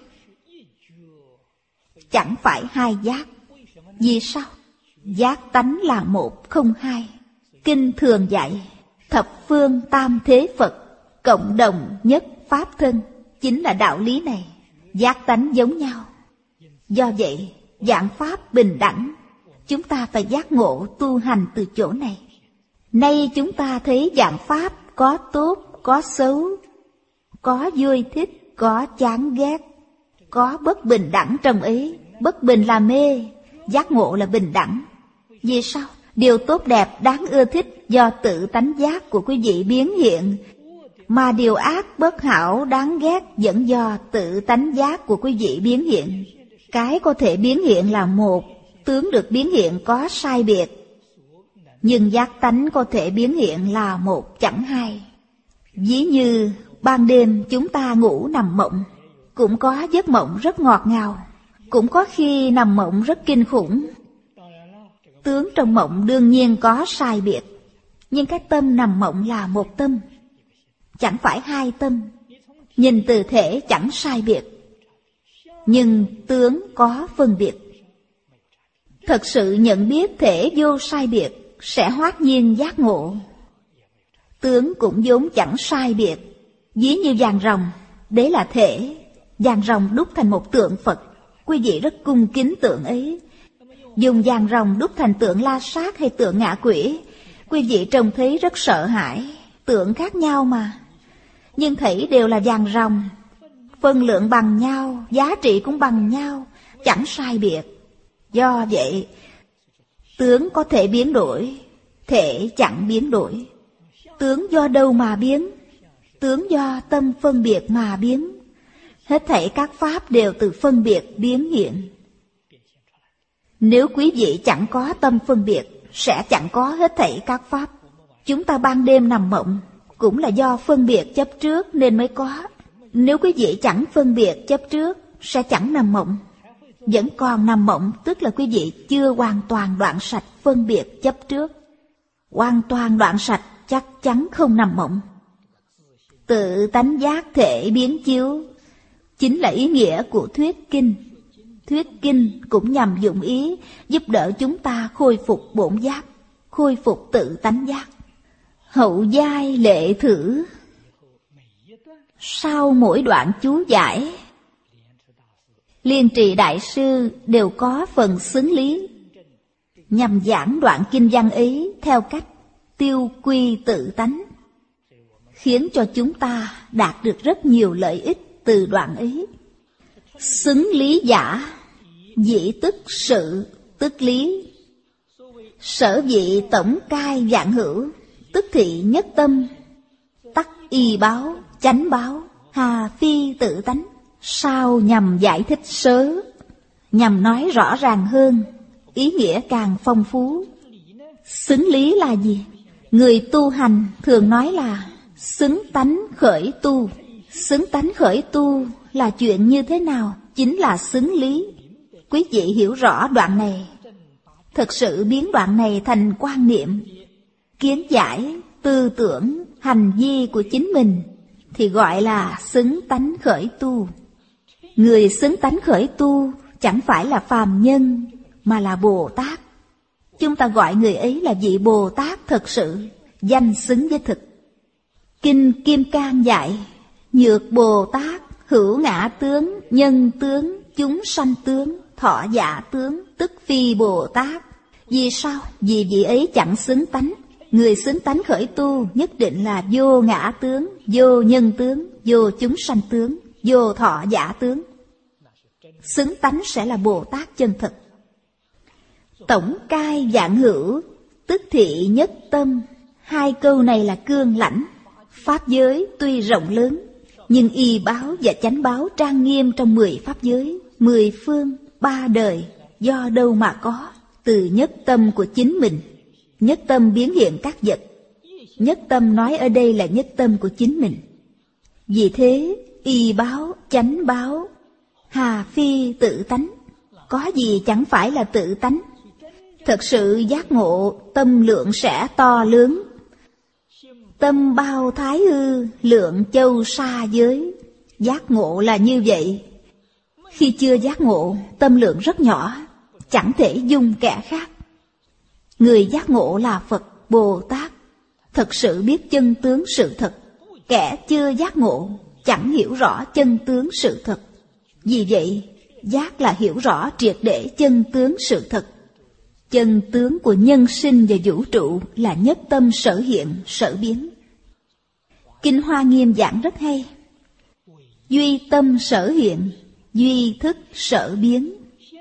chẳng phải hai giác. Vì sao? Giác tánh là một không hai. Kinh thường dạy thập phương tam thế Phật cộng đồng nhất pháp thân, chính là đạo lý này. Giác tánh giống nhau. Do vậy, dạng pháp bình đẳng, chúng ta phải giác ngộ tu hành từ chỗ này. Nay chúng ta thấy dạng pháp có tốt, có xấu, có vui thích, có chán ghét, có bất bình đẳng trong ấy. Bất bình là mê, giác ngộ là bình đẳng. Vì sao? Điều tốt đẹp đáng ưa thích do tự tánh giác của quý vị biến hiện, mà điều ác bất hảo đáng ghét vẫn do tự tánh giác của quý vị biến hiện. Cái có thể biến hiện là một, tướng được biến hiện có sai biệt, nhưng giác tánh có thể biến hiện là một chẳng hai. Ví như ban đêm chúng ta ngủ nằm mộng, cũng có giấc mộng rất ngọt ngào, cũng có khi nằm mộng rất kinh khủng. Tướng trong mộng đương nhiên có sai biệt, nhưng cái tâm nằm mộng là một tâm, chẳng phải hai tâm. Nhìn từ thể chẳng sai biệt, nhưng tướng có phân biệt. Thật sự nhận biết thể vô sai biệt, sẽ hoát nhiên giác ngộ. Tướng cũng vốn chẳng sai biệt. Ví như vàng rồng, đấy là thể. Vàng rồng đúc thành một tượng Phật, quý vị rất cung kính tượng ấy. Dùng vàng rồng đúc thành tượng La Sát hay tượng ngạ quỷ, quý vị trông thấy rất sợ hãi. Tượng khác nhau mà, nhưng thảy đều là vàng rồng. Phân lượng bằng nhau, giá trị cũng bằng nhau, chẳng sai biệt. Do vậy, tướng có thể biến đổi, thể chẳng biến đổi. Tướng do đâu mà biến? Tướng do tâm phân biệt mà biến. Hết thảy các pháp đều từ phân biệt biến hiện. Nếu quý vị chẳng có tâm phân biệt, sẽ chẳng có hết thảy các pháp. Chúng ta ban đêm nằm mộng, cũng là do phân biệt chấp trước nên mới có. Nếu quý vị chẳng phân biệt chấp trước, sẽ chẳng nằm mộng. Vẫn còn nằm mộng, tức là quý vị chưa hoàn toàn đoạn sạch phân biệt chấp trước. Hoàn toàn đoạn sạch chắc chắn không nằm mộng. Tự tánh giác thể biến chiếu chính là ý nghĩa của thuyết kinh. Thuyết kinh cũng nhằm dụng ý giúp đỡ chúng ta khôi phục bổn giác, khôi phục tự tánh giác. Hậu giai lệ thử, sau mỗi đoạn chú giải, Liên Trì Đại Sư đều có phần xứng lý, nhằm giảng đoạn kinh văn ấy theo cách tiêu quy tự tánh, khiến cho chúng ta đạt được rất nhiều lợi ích từ đoạn ấy. Xứng lý giả, dĩ tức sự, tức lý. Sở vị tổng cai vạn hữu, tức thị nhất tâm. Tắc y báo, chánh báo, hà phi tự tánh. Sao nhằm giải thích sớ, nhằm nói rõ ràng hơn, ý nghĩa càng phong phú. Xứng lý là gì? Người tu hành thường nói là xứng tánh khởi tu. Xứng tánh khởi tu là chuyện như thế nào? Chính là xứng lý. Quý vị hiểu rõ đoạn này, thực sự biến đoạn này thành quan niệm, kiến giải, tư tưởng, hành vi của chính mình, thì gọi là xứng tánh khởi tu. Người xứng tánh khởi tu chẳng phải là phàm nhân, mà là Bồ Tát. Chúng ta gọi người ấy là vị Bồ Tát thật sự, danh xứng với thực. Kinh Kim Cang dạy, nhược Bồ Tát, hữu ngã tướng, nhân tướng, chúng sanh tướng, thọ giả tướng, tức phi Bồ Tát. Vì sao? Vì vị ấy chẳng xứng tánh. Người xứng tánh khởi tu nhất định là vô ngã tướng, vô nhân tướng, vô chúng sanh tướng, vô thọ giả tướng. xứng tánh sẽ là Bồ Tát chân thật. Tổng cai vạn hữu, tức thị nhất tâm. Hai câu này là cương lãnh. Pháp giới tuy rộng lớn, nhưng y báo và chánh báo trang nghiêm trong mười pháp giới, mười phương, ba đời, do đâu mà có? Từ nhất tâm của chính mình. Nhất tâm biến hiện các vật. Nhất tâm nói ở đây là nhất tâm của chính mình. Vì thế, y báo, chánh báo, hà phi tự tánh. Có gì chẳng phải là tự tánh. Thật sự giác ngộ, tâm lượng sẽ to lớn. Tâm bao thái hư, lượng châu sa giới. Giác ngộ là như vậy. Khi chưa giác ngộ, tâm lượng rất nhỏ, chẳng thể dung kẻ khác. Người giác ngộ là Phật, Bồ Tát, thật sự biết chân tướng sự thật. Kẻ chưa giác ngộ, chẳng hiểu rõ chân tướng sự thật. Vì vậy, giác là hiểu rõ triệt để chân tướng sự thật. Chân tướng của nhân sinh và vũ trụ là nhất tâm sở hiện, sở biến. Kinh Hoa Nghiêm giảng rất hay. Duy tâm sở hiện, duy thức sở biến.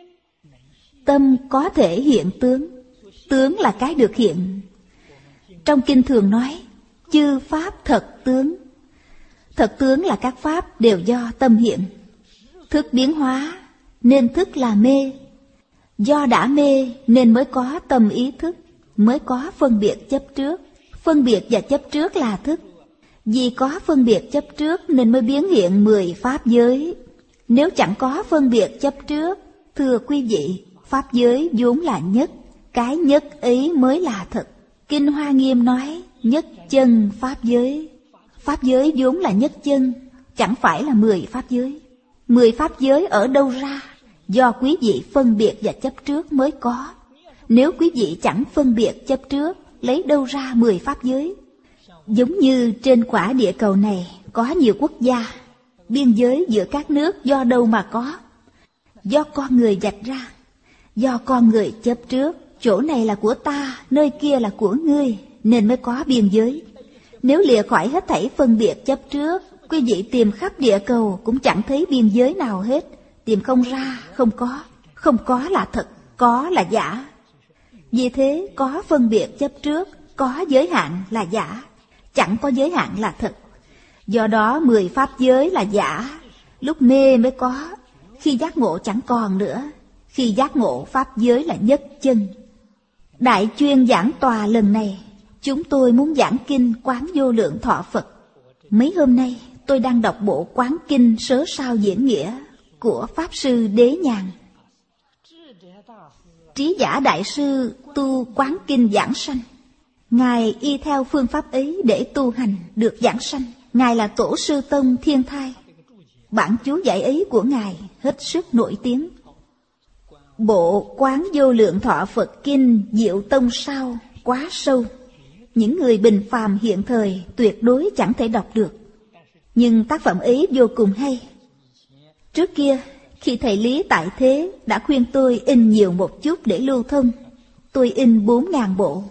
Tâm có thể hiện tướng, tướng là cái được hiện. Trong kinh thường nói, chư pháp thật tướng. Thật tướng là các pháp đều do tâm hiện. Thức biến hóa, nên thức là mê. Do đã mê nên mới có tâm ý thức, mới có phân biệt chấp trước. Phân biệt và chấp trước là thức. Vì có phân biệt chấp trước nên mới biến hiện mười pháp giới. Nếu chẳng có phân biệt chấp trước, thưa quý vị, pháp giới vốn là nhất. Cái nhất ấy mới là thật. Kinh Hoa Nghiêm nói nhất chân pháp giới. Pháp giới vốn là nhất chân, chẳng phải là mười pháp giới. Mười pháp giới ở đâu ra? Do quý vị phân biệt và chấp trước mới có. Nếu quý vị chẳng phân biệt chấp trước, lấy đâu ra mười pháp giới? Giống như trên quả địa cầu này có nhiều quốc gia, biên giới giữa các nước do đâu mà có? Do con người vạch ra. Do con người chấp trước, chỗ này là của ta, nơi kia là của ngươi, nên mới có biên giới. Nếu lìa khỏi hết thảy phân biệt chấp trước, quý vị tìm khắp địa cầu cũng chẳng thấy biên giới nào hết. Tìm không ra, không có. Không có là thật, có là giả. Vì thế có phân biệt chấp trước, có giới hạn là giả. Chẳng có giới hạn là thật. Do đó mười pháp giới là giả. Lúc mê mới có, khi giác ngộ chẳng còn nữa. Khi giác ngộ pháp giới là nhất chân. Đại chuyên giảng tòa lần này, chúng tôi muốn giảng kinh Quán Vô Lượng Thọ Phật. Mấy hôm nay tôi đang đọc bộ Quán Kinh Sớ Sao Diễn Nghĩa của Pháp Sư Đế Nhàn. Trí Giả Đại Sư tu Quán Kinh giảng sanh. Ngài y theo phương pháp ấy để tu hành được giảng sanh. Ngài là Tổ Sư Tông Thiên Thai. Bản chú giải ấy của Ngài hết sức nổi tiếng. Bộ Quán Vô Lượng Thọ Phật Kinh Diệu Tông Sao quá sâu. Những người bình phàm hiện thời tuyệt đối chẳng thể đọc được. Nhưng tác phẩm ấy vô cùng hay. Trước kia, khi thầy Lý tại thế đã khuyên tôi in nhiều một chút để lưu thông, tôi in bốn ngàn bộ.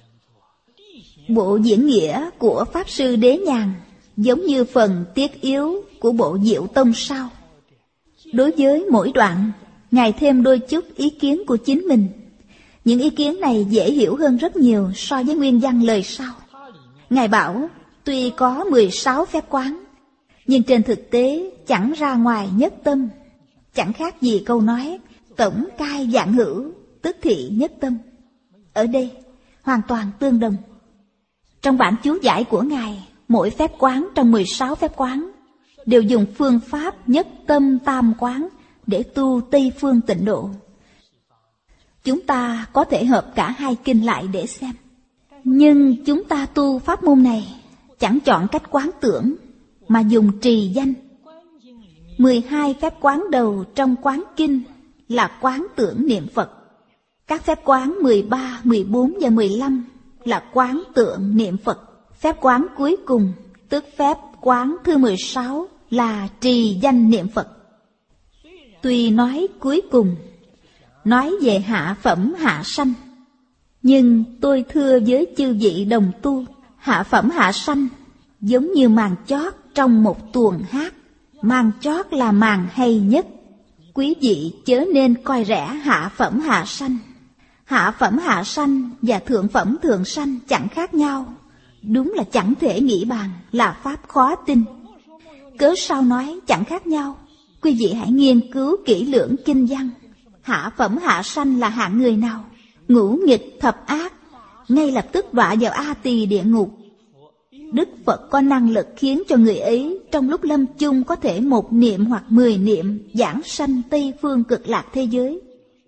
Bộ diễn nghĩa của Pháp Sư Đế Nhàn giống như phần tiết yếu của bộ Diệu Tông Sao. Đối với mỗi đoạn, Ngài thêm đôi chút ý kiến của chính mình. Những ý kiến này dễ hiểu hơn rất nhiều so với nguyên văn lời sau. Ngài bảo, tuy có mười sáu phép quán, nhưng trên thực tế chẳng ra ngoài nhất tâm. Chẳng khác gì câu nói, tổng cai vạn hữu, tức thị nhất tâm. Ở đây, hoàn toàn tương đồng. Trong bản chú giải của Ngài, mỗi phép quán trong mười sáu phép quán đều dùng phương pháp nhất tâm tam quán để tu Tây Phương Tịnh Độ. Chúng ta có thể hợp cả hai kinh lại để xem. Nhưng chúng ta tu pháp môn này chẳng chọn cách quán tưởng, mà dùng trì danh. mười hai phép quán đầu trong quán kinh là quán tưởng niệm Phật. Các phép quán mười ba, mười bốn và mười lăm là quán tưởng niệm Phật. Phép quán cuối cùng, tức phép quán thứ mười sáu là trì danh niệm Phật. Tuy nói cuối cùng, nói về hạ phẩm hạ sanh, nhưng tôi thưa với chư vị đồng tu, hạ phẩm hạ sanh giống như màn chót trong một tuồng hát. Màn chót là màn hay nhất. Quý vị chớ nên coi rẻ hạ phẩm hạ sanh. Hạ phẩm hạ sanh và thượng phẩm thượng sanh chẳng khác nhau. Đúng là chẳng thể nghĩ bàn, là pháp khó tin. Cớ sao nói chẳng khác nhau? Quý vị hãy nghiên cứu kỹ lưỡng kinh văn. Hạ phẩm hạ sanh là hạng người nào? Ngũ nghịch thập ác, ngay lập tức đọa vào A Tỳ địa ngục. Đức Phật có năng lực khiến cho người ấy trong lúc lâm chung có thể một niệm hoặc mười niệm giảng sanh Tây Phương Cực Lạc thế giới.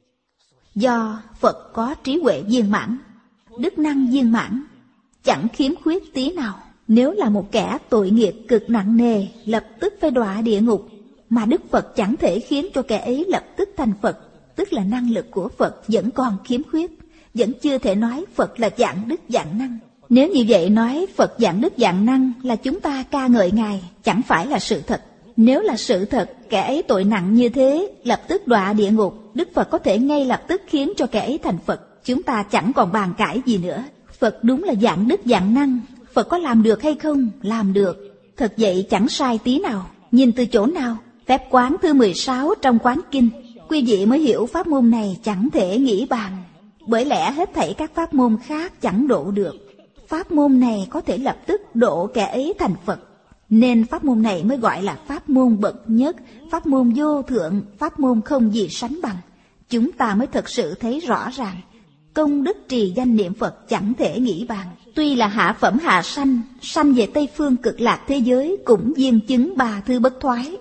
Do Phật có trí huệ viên mãn, đức năng viên mãn, chẳng khiếm khuyết tí nào. Nếu là một kẻ tội nghiệp cực nặng nề, lập tức phải đọa địa ngục, mà Đức Phật chẳng thể khiến cho kẻ ấy lập tức thành Phật, tức là năng lực của Phật vẫn còn khiếm khuyết, vẫn chưa thể nói Phật là dạng đức dạng năng. Nếu như vậy nói Phật dạng đức dạng năng là chúng ta ca ngợi Ngài, chẳng phải là sự thật. Nếu là sự thật, kẻ ấy tội nặng như thế, lập tức đọa địa ngục, Đức Phật có thể ngay lập tức khiến cho kẻ ấy thành Phật. Chúng ta chẳng còn bàn cãi gì nữa. Phật đúng là dạng đức dạng năng. Phật có làm được hay không? Làm được. Thật vậy chẳng sai tí nào. Nhìn từ chỗ nào? Phép quán thứ mười sáu trong quán kinh. Quý vị mới hiểu pháp môn này chẳng thể nghĩ bàn. Bởi lẽ hết thảy các pháp môn khác chẳng độ được. Pháp môn này có thể lập tức độ kẻ ấy thành Phật. Nên pháp môn này mới gọi là pháp môn bậc nhất, pháp môn vô thượng, pháp môn không gì sánh bằng. Chúng ta mới thật sự thấy rõ ràng. Công đức trì danh niệm Phật chẳng thể nghĩ bàn. Tuy là hạ phẩm hạ sanh, sanh về Tây Phương Cực Lạc thế giới cũng viên chứng ba thứ bất thoái.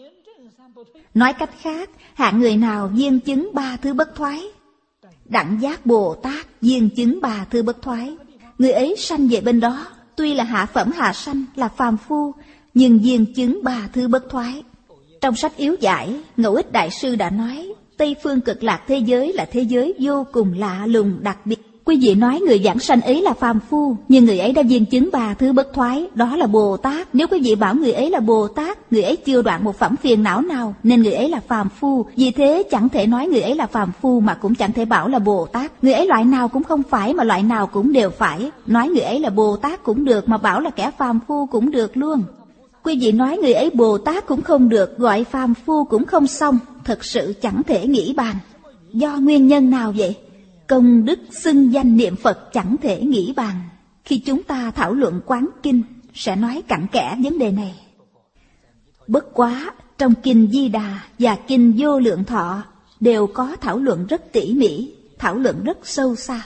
Nói cách khác, hạng người nào viên chứng ba thứ bất thoái? Đẳng Giác Bồ Tát viên chứng ba thứ bất thoái. Người ấy sanh về bên đó, tuy là hạ phẩm hạ sanh, là phàm phu, nhưng viên chứng ba thứ bất thoái. Trong sách Yếu Giải, Ngẫu Ích Đại Sư đã nói, Tây Phương Cực Lạc thế giới là thế giới vô cùng lạ lùng đặc biệt. Quý vị nói người giảng sanh ấy là phàm phu, nhưng người ấy đã viên chứng ba thứ bất thoái, đó là Bồ Tát. Nếu quý vị bảo người ấy là Bồ Tát, người ấy chưa đoạn một phẩm phiền não nào, nên người ấy là phàm phu. Vì thế chẳng thể nói người ấy là phàm phu, mà cũng chẳng thể bảo là Bồ Tát. Người ấy loại nào cũng không phải, mà loại nào cũng đều phải. Nói người ấy là Bồ Tát cũng được, mà bảo là kẻ phàm phu cũng được luôn. Quý vị nói người ấy Bồ Tát cũng không được, gọi phàm phu cũng không xong, thật sự chẳng thể nghĩ bàn. Do nguyên nhân nào vậy? Công đức xưng danh niệm Phật chẳng thể nghĩ bàn. Khi chúng ta thảo luận quán kinh, sẽ nói cặn kẽ vấn đề này. Bất quá, trong kinh Di Đà và kinh Vô Lượng Thọ đều có thảo luận rất tỉ mỉ, thảo luận rất sâu xa.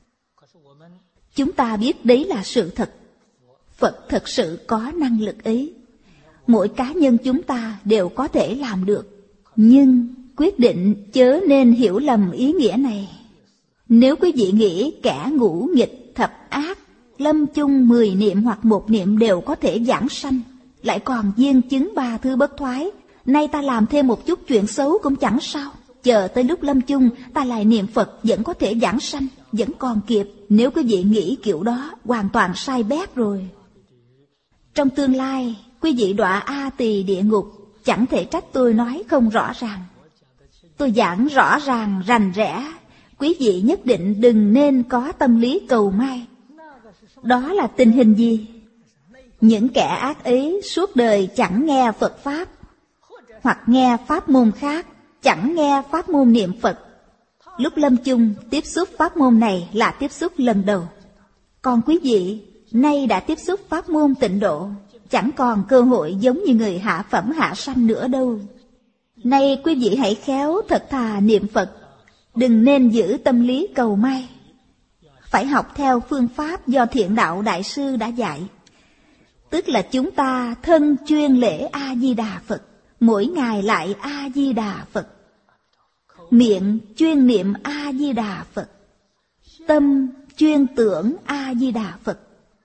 Chúng ta biết đấy là sự thật. Phật thật sự có năng lực ấy. Mỗi cá nhân chúng ta đều có thể làm được. Nhưng quyết định chớ nên hiểu lầm ý nghĩa này. Nếu quý vị nghĩ kẻ ngũ nghịch thập ác, lâm chung mười niệm hoặc một niệm đều có thể giảng sanh, lại còn viên chứng ba thứ bất thoái, nay ta làm thêm một chút chuyện xấu cũng chẳng sao. Chờ tới lúc lâm chung, ta lại niệm Phật vẫn có thể giảng sanh, vẫn còn kịp. Nếu quý vị nghĩ kiểu đó, hoàn toàn sai bét rồi. Trong tương lai, quý vị đọa A Tỳ địa ngục, chẳng thể trách tôi nói không rõ ràng. Tôi giảng rõ ràng, rành rẽ, quý vị nhất định đừng nên có tâm lý cầu may. Đó là tình hình gì? Những kẻ ác ấy suốt đời chẳng nghe Phật Pháp, hoặc nghe pháp môn khác, chẳng nghe pháp môn niệm Phật. Lúc lâm chung tiếp xúc pháp môn này là tiếp xúc lần đầu. Còn quý vị nay đã tiếp xúc pháp môn tịnh độ, chẳng còn cơ hội giống như người hạ phẩm hạ sanh nữa đâu. Nay quý vị hãy khéo thật thà niệm Phật, đừng nên giữ tâm lý cầu may. Phải học theo phương pháp do Thiện Đạo Đại Sư đã dạy. Tức là chúng ta thân chuyên lễ A-di-đà Phật, mỗi ngày lại A-di-đà Phật. Miệng chuyên niệm A-di-đà Phật, tâm chuyên tưởng A-di-đà Phật.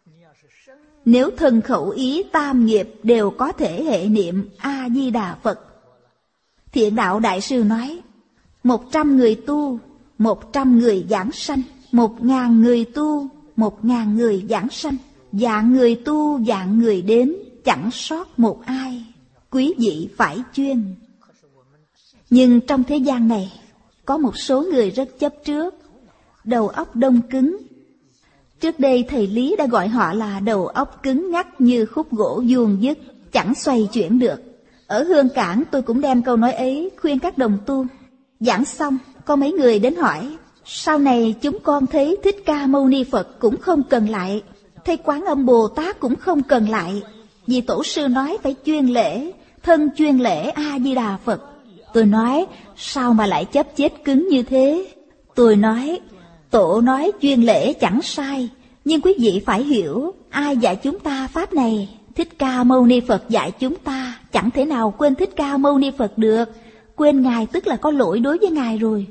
Nếu thân khẩu ý tam nghiệp đều có thể hệ niệm A-di-đà Phật. Thiện Đạo Đại Sư nói, một trăm người tu, một trăm người giảng sanh, một ngàn người tu, một ngàn người giảng sanh, vạn người tu, vạn người đến, chẳng sót một ai. Quý vị phải chuyên. Nhưng trong thế gian này, có một số người rất chấp trước, đầu óc đông cứng. Trước đây thầy Lý đã gọi họ là đầu óc cứng ngắc như khúc gỗ vuông vức, chẳng xoay chuyển được. Ở Hương Cảng tôi cũng đem câu nói ấy khuyên các đồng tu. Giảng xong, có mấy người đến hỏi, sau này chúng con thấy Thích Ca Mâu Ni Phật cũng không cần lại, thấy Quán Âm Bồ Tát cũng không cần lại, vì tổ sư nói phải chuyên lễ, thân chuyên lễ A-di-đà Phật. Tôi nói, sao mà lại chấp chết cứng như thế? Tôi nói, tổ nói chuyên lễ chẳng sai, nhưng quý vị phải hiểu, ai dạy chúng ta pháp này? Thích Ca Mâu Ni Phật dạy chúng ta, chẳng thể nào quên Thích Ca Mâu Ni Phật được. Quên Ngài tức là có lỗi đối với Ngài rồi.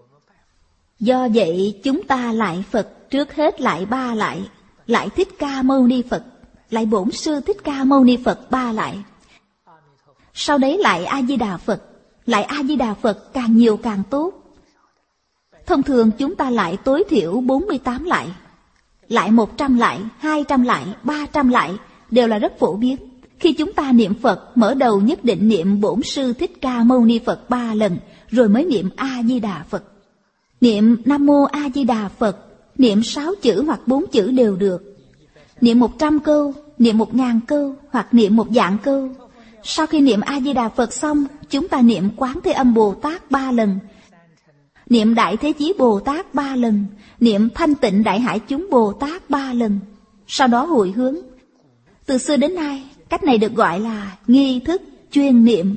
Do vậy chúng ta lại Phật, trước hết lại ba lại, lại Thích Ca Mâu Ni Phật, lại Bổn Sư Thích Ca Mâu Ni Phật ba lại. Sau đấy lại A-di-đà Phật, lại A-di-đà Phật càng nhiều càng tốt. Thông thường chúng ta lại tối thiểu bốn mươi tám lại, lại một trăm lại, hai trăm lại, ba trăm lại đều là rất phổ biến. Khi chúng ta niệm Phật, mở đầu nhất định niệm Bổn Sư Thích Ca Mâu Ni Phật ba lần, rồi mới niệm A-di-đà Phật. Niệm Nam Mô A-di-đà Phật, niệm sáu chữ hoặc bốn chữ đều được. Niệm một trăm câu, niệm một ngàn câu, hoặc niệm một vạn câu. Sau khi niệm A-di-đà Phật xong, chúng ta niệm Quán Thế Âm Bồ Tát ba lần, niệm Đại Thế Chí Bồ Tát ba lần, niệm Thanh Tịnh Đại Hải Chúng Bồ Tát ba lần. Sau đó hồi hướng. Từ xưa đến nay, cách này được gọi là nghi thức chuyên niệm.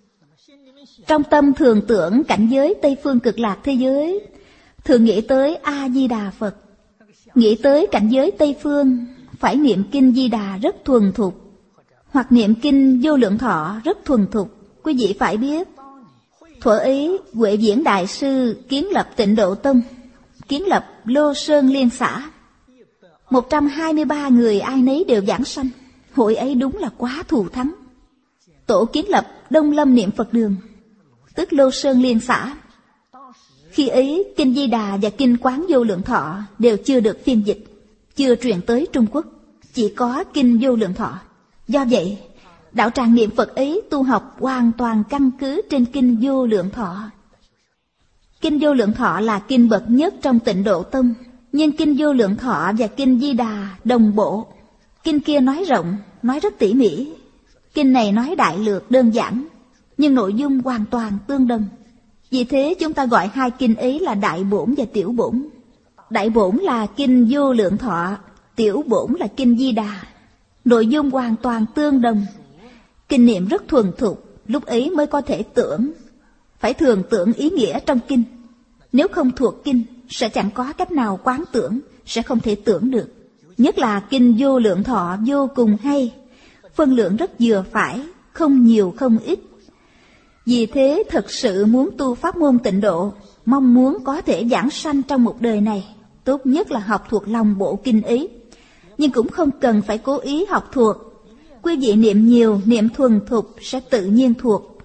Trong tâm thường tưởng cảnh giới Tây Phương Cực Lạc thế giới, thường nghĩ tới A-di-đà Phật. Nghĩ tới cảnh giới Tây Phương, phải niệm kinh Di Đà rất thuần thục, hoặc niệm kinh Vô Lượng Thọ rất thuần thục. Quý vị phải biết, thuở ấy Huệ Viễn Đại Sư kiến lập Tịnh Độ Tông, kiến lập Lô Sơn Liên xã, một trăm hai mươi ba người ai nấy đều giảng sanh. Hội ấy đúng là quá thù thắng. Tổ kiến lập Đông Lâm Niệm Phật Đường, tức Lô Sơn Liên xã. Khi ấy kinh Di Đà và kinh Quán Vô Lượng Thọ đều chưa được phiên dịch, chưa truyền tới Trung Quốc, chỉ có kinh Vô Lượng Thọ. Do vậy, đạo tràng niệm Phật ấy tu học hoàn toàn căn cứ trên kinh Vô Lượng Thọ. Kinh Vô Lượng Thọ là kinh bậc nhất trong Tịnh Độ Tông, nhưng kinh Vô Lượng Thọ và kinh Di Đà đồng bộ. Kinh kia nói rộng, nói rất tỉ mỉ. Kinh này nói đại lược đơn giản, nhưng nội dung hoàn toàn tương đồng. Vì thế chúng ta gọi hai kinh ấy là Đại Bổn và Tiểu Bổn. Đại Bổn là kinh Vô Lượng Thọ, Tiểu Bổn là kinh Di Đà. Nội dung hoàn toàn tương đồng. Kinh niệm rất thuần thục, lúc ấy mới có thể tưởng. Phải thường tưởng ý nghĩa trong kinh. Nếu không thuộc kinh, sẽ chẳng có cách nào quán tưởng, sẽ không thể tưởng được. Nhất là kinh Vô Lượng Thọ vô cùng hay, phân lượng rất vừa phải, không nhiều không ít. Vì thế thật sự muốn tu pháp môn Tịnh Độ, mong muốn có thể giảng sanh trong một đời này, tốt nhất là học thuộc lòng bộ kinh ấy. Nhưng cũng không cần phải cố ý học thuộc. Quý vị niệm nhiều, niệm thuần thục sẽ tự nhiên thuộc.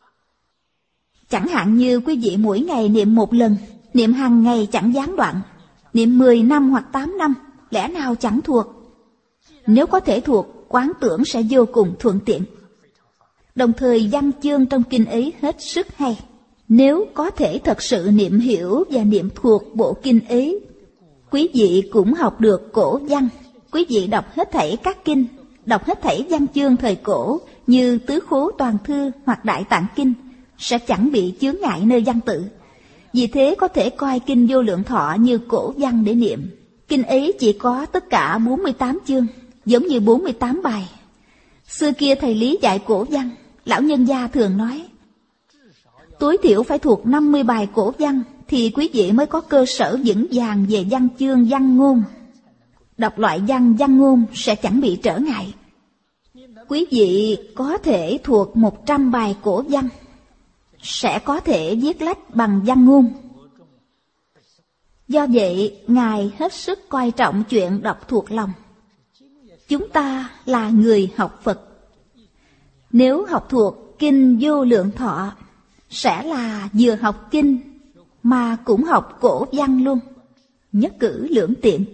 Chẳng hạn như quý vị mỗi ngày niệm một lần, niệm hàng ngày chẳng gián đoạn, niệm mười năm hoặc tám năm, lẽ nào chẳng thuộc? Nếu có thể thuộc, quán tưởng sẽ vô cùng thuận tiện. Đồng thời văn chương trong kinh ấy hết sức hay. Nếu có thể thật sự niệm hiểu và niệm thuộc bộ kinh ấy, quý vị cũng học được cổ văn. Quý vị đọc hết thảy các kinh, đọc hết thảy văn chương thời cổ như Tứ Khố Toàn Thư hoặc Đại Tạng Kinh, sẽ chẳng bị chướng ngại nơi văn tự. Vì thế có thể coi kinh Vô Lượng Thọ như cổ văn để niệm. Kinh ấy chỉ có tất cả bốn mươi tám chương, giống như bốn mươi tám bài. Xưa kia thầy Lý dạy cổ văn, lão nhân gia thường nói, tối thiểu phải thuộc năm mươi bài cổ văn thì quý vị mới có cơ sở vững vàng về văn chương văn ngôn. Đọc loại văn văn ngôn sẽ chẳng bị trở ngại. Quý vị có thể thuộc một trăm bài cổ văn, sẽ có thể viết lách bằng văn ngôn. Do vậy, Ngài hết sức coi trọng chuyện đọc thuộc lòng. Chúng ta là người học Phật. Nếu học thuộc kinh Vô Lượng Thọ, sẽ là vừa học kinh mà cũng học cổ văn luôn, nhất cử lưỡng tiện.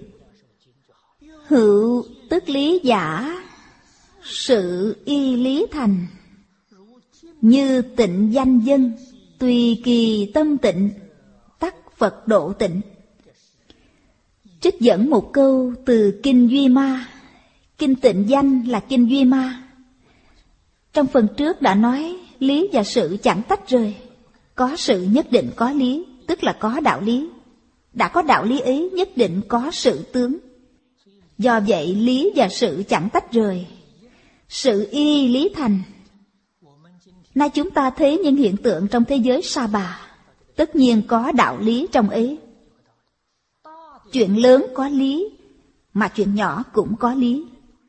Hữu tức lý giả, sự y lý thành. Như tịnh danh dân, tùy kỳ tâm tịnh, tắc Phật độ tịnh. Trích dẫn một câu từ kinh Duy Ma. Kinh Tịnh Danh là kinh Duy Ma. Trong phần trước đã nói lý và sự chẳng tách rời. Có sự nhất định có lý, tức là có đạo lý. Đã có đạo lý ấy nhất định có sự tướng. Do vậy lý và sự chẳng tách rời. Sự y lý thành. Nay chúng ta thấy những hiện tượng trong thế giới sa bà, tất nhiên có đạo lý trong ấy. Chuyện lớn có lý, mà chuyện nhỏ cũng có lý.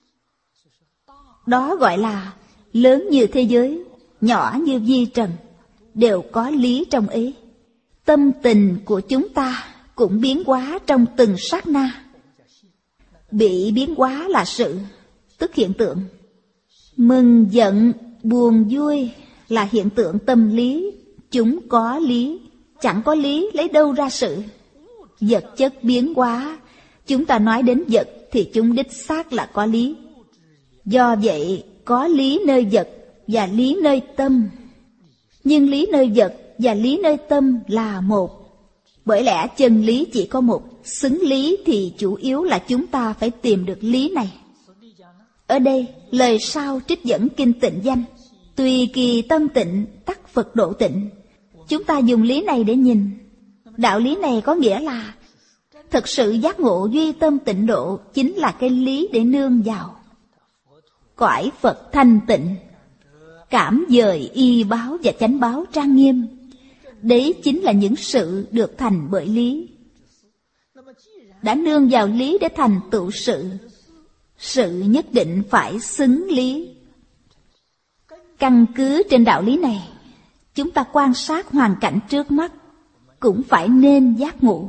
Đó gọi là lớn như thế giới, nhỏ như vi trần, đều có lý trong ấy. Tâm tình của chúng ta cũng biến hóa trong từng sát na. Bị biến hóa là sự, tức hiện tượng. Mừng giận, buồn vui là hiện tượng tâm lý, chúng có lý. Chẳng có lý lấy đâu ra sự. Vật chất biến hóa, chúng ta nói đến vật thì chúng đích xác là có lý. Do vậy có lý nơi vật và lý nơi tâm. Nhưng lý nơi vật và lý nơi tâm là một. Bởi lẽ chân lý chỉ có một, xứng lý thì chủ yếu là chúng ta phải tìm được lý này. Ở đây, lời sau trích dẫn kinh Tịnh Danh. Tùy kỳ tâm tịnh, tắc Phật độ tịnh. Chúng ta dùng lý này để nhìn. Đạo lý này có nghĩa là thật sự giác ngộ duy tâm tịnh độ chính là cái lý để nương vào. Cõi Phật thanh tịnh, cảm dời y báo và chánh báo trang nghiêm. Đấy chính là những sự được thành bởi lý. Đã nương vào lý để thành tựu sự, sự nhất định phải xứng lý. Căn cứ trên đạo lý này, chúng ta quan sát hoàn cảnh trước mắt, cũng phải nên giác ngộ.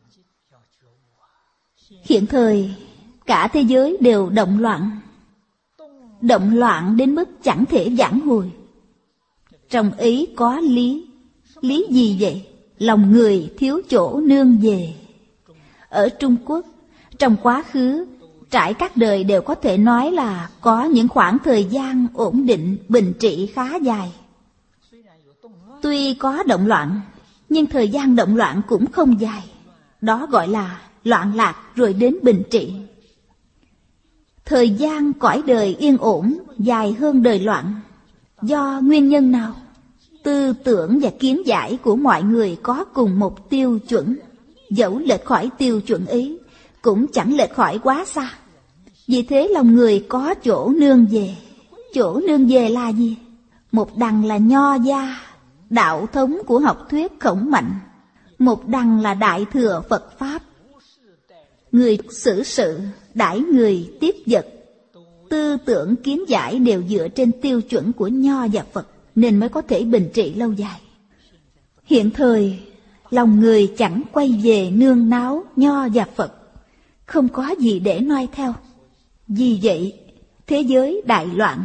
Hiện thời, cả thế giới đều động loạn. Động loạn đến mức chẳng thể vãn hồi. Trong ấy có lý. Lý gì vậy? Lòng người thiếu chỗ nương về. Ở Trung Quốc, trong quá khứ, trải các đời đều có thể nói là có những khoảng thời gian ổn định, bình trị khá dài. Tuy có động loạn, nhưng thời gian động loạn cũng không dài. Đó gọi là loạn lạc rồi đến bình trị. Thời gian cõi đời yên ổn dài hơn đời loạn. Do nguyên nhân nào? Tư tưởng và kiến giải của mọi người có cùng một tiêu chuẩn. Dẫu lệch khỏi tiêu chuẩn ấy, cũng chẳng lệch khỏi quá xa. Vì thế lòng người có chỗ nương về. Chỗ nương về là gì? Một đằng là Nho gia, đạo thống của học thuyết Khổng Mạnh. Một đằng là Đại Thừa Phật Pháp. Người xử sự, đãi người tiếp vật. Tư tưởng kiến giải đều dựa trên tiêu chuẩn của Nho và Phật, nên mới có thể bình trị lâu dài. Hiện thời, lòng người chẳng quay về nương náo Nho và Phật, không có gì để noi theo. Vì vậy, thế giới đại loạn.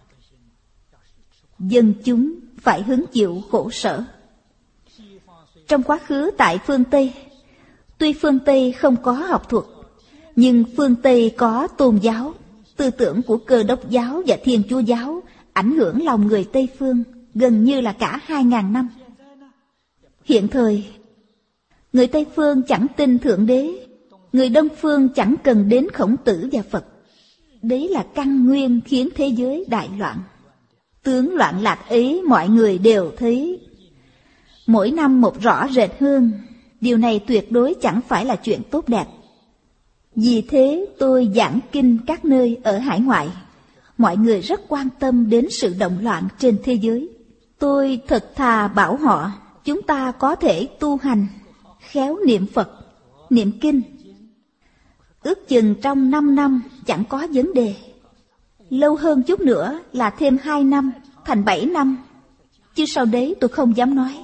Dân chúng phải hứng chịu khổ sở. Trong quá khứ tại phương Tây, tuy phương Tây không có học thuật, nhưng phương Tây có tôn giáo. Tư tưởng của Cơ Đốc giáo và Thiên Chúa giáo ảnh hưởng lòng người Tây phương gần như là cả hai ngàn năm. Hiện thời, người Tây phương chẳng tin Thượng Đế, người Đông phương chẳng cần đến Khổng Tử và Phật. Đấy là căn nguyên khiến thế giới đại loạn. Tướng loạn lạc ấy mọi người đều thấy. Mỗi năm một rõ rệt hơn, điều này tuyệt đối chẳng phải là chuyện tốt đẹp. Vì thế tôi giảng kinh các nơi ở hải ngoại. Mọi người rất quan tâm đến sự động loạn trên thế giới. Tôi thật thà bảo họ, chúng ta có thể tu hành, khéo niệm Phật, niệm kinh. Ước chừng trong năm năm chẳng có vấn đề. Lâu hơn chút nữa là thêm hai năm, thành bảy năm. Chứ sau đấy tôi không dám nói.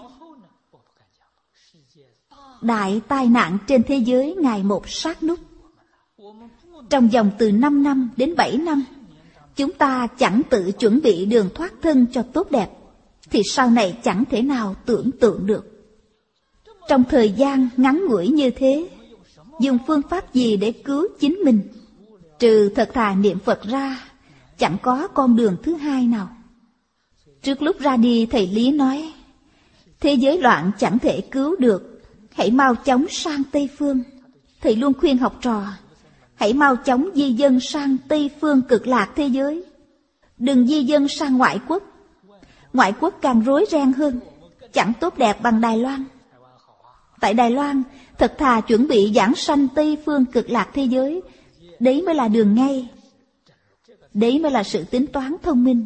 Đại tai nạn trên thế giới ngày một sát nút. Trong vòng từ năm năm đến bảy năm, chúng ta chẳng tự chuẩn bị đường thoát thân cho tốt đẹp, thì sau này chẳng thể nào tưởng tượng được. Trong thời gian ngắn ngủi như thế, dùng phương pháp gì để cứu chính mình? Trừ thật thà niệm Phật ra, chẳng có con đường thứ hai nào. Trước lúc ra đi, thầy Lý nói, thế giới loạn chẳng thể cứu được, hãy mau chóng sang Tây Phương. Thầy luôn khuyên học trò, hãy mau chóng di dân sang Tây Phương cực lạc thế giới. Đừng di dân sang ngoại quốc. Ngoại quốc càng rối ren hơn, chẳng tốt đẹp bằng Đài Loan. Tại Đài Loan, thật thà chuẩn bị giảng sanh Tây phương cực lạc thế giới. Đấy mới là đường ngay. Đấy mới là sự tính toán thông minh.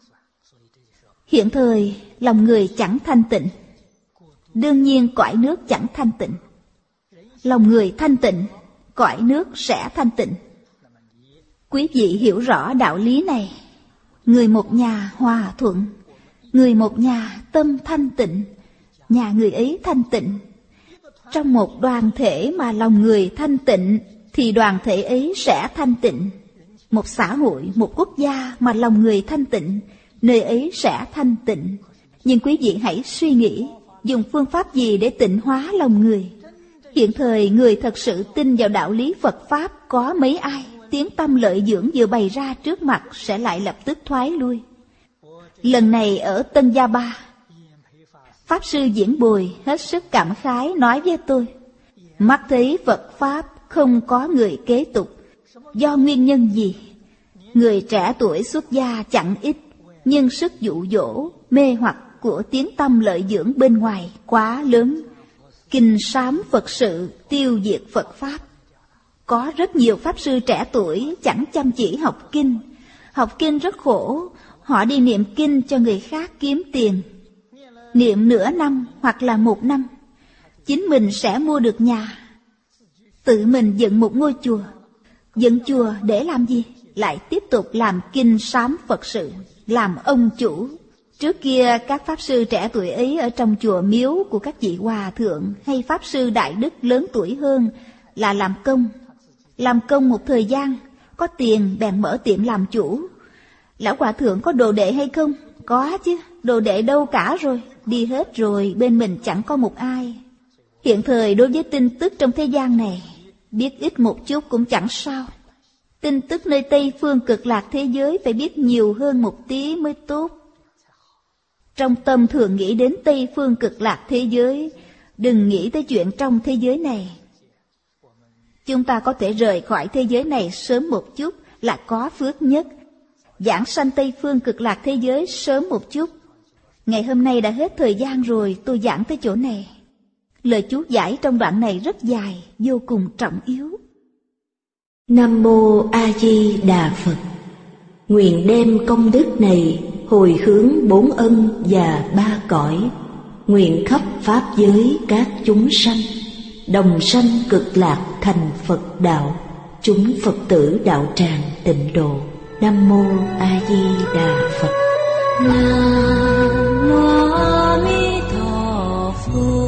Hiện thời, lòng người chẳng thanh tịnh. Đương nhiên cõi nước chẳng thanh tịnh. Lòng người thanh tịnh, cõi nước sẽ thanh tịnh. Quý vị hiểu rõ đạo lý này. Người một nhà hòa thuận, người một nhà tâm thanh tịnh, nhà người ấy thanh tịnh. Trong một đoàn thể mà lòng người thanh tịnh, thì đoàn thể ấy sẽ thanh tịnh. Một xã hội, một quốc gia mà lòng người thanh tịnh, nơi ấy sẽ thanh tịnh. Nhưng quý vị hãy suy nghĩ, dùng phương pháp gì để tịnh hóa lòng người? Hiện thời người thật sự tin vào đạo lý Phật Pháp có mấy ai? Tiếng tâm lợi dưỡng vừa bày ra trước mặt sẽ lại lập tức thoái lui. Lần này ở Tân Gia Ba, Pháp Sư Diễn Bồi hết sức cảm khái nói với tôi, mắt thấy Phật Pháp không có người kế tục. Do nguyên nhân gì? Người trẻ tuổi xuất gia chẳng ít, nhưng sức dụ dỗ, mê hoặc của tiếng tâm lợi dưỡng bên ngoài quá lớn. Kinh sám Phật sự, tiêu diệt Phật Pháp. Có rất nhiều Pháp Sư trẻ tuổi chẳng chăm chỉ học kinh. Học kinh rất khổ, họ đi niệm kinh cho người khác kiếm tiền. Niệm nửa năm hoặc là một năm, chính mình sẽ mua được nhà, tự mình dựng một ngôi chùa. Dựng chùa để làm gì? Lại tiếp tục làm kinh sám Phật sự, làm ông chủ. Trước kia các Pháp Sư trẻ tuổi ấy ở trong chùa miếu của các vị hòa thượng hay Pháp Sư đại đức lớn tuổi hơn là làm công. Làm công một thời gian, có tiền bèn mở tiệm làm chủ. Lão hòa thượng có đồ đệ hay không? Có chứ, đồ đệ đâu cả rồi, đi hết rồi, bên mình chẳng có một ai. Hiện thời đối với tin tức trong thế gian này, biết ít một chút cũng chẳng sao. Tin tức nơi Tây phương cực lạc thế giới phải biết nhiều hơn một tí mới tốt. Trong tâm thường nghĩ đến Tây phương cực lạc thế giới, đừng nghĩ tới chuyện trong thế giới này. Chúng ta có thể rời khỏi thế giới này sớm một chút là có phước nhất. Giảng sanh Tây phương cực lạc thế giới sớm một chút. Ngày hôm nay đã hết thời gian rồi, tôi giảng tới chỗ này. Lời chú giải trong đoạn này rất dài, vô cùng trọng yếu. Nam Mô A Di Đà Phật. Nguyện đem công đức này hồi hướng bốn ân và ba cõi, nguyện khắp pháp giới các chúng sanh đồng sanh cực lạc thành Phật đạo, chúng Phật tử đạo tràng tịnh độ. Nam Mô A Di Đà Phật. Nam Mô A Di Đà Phật.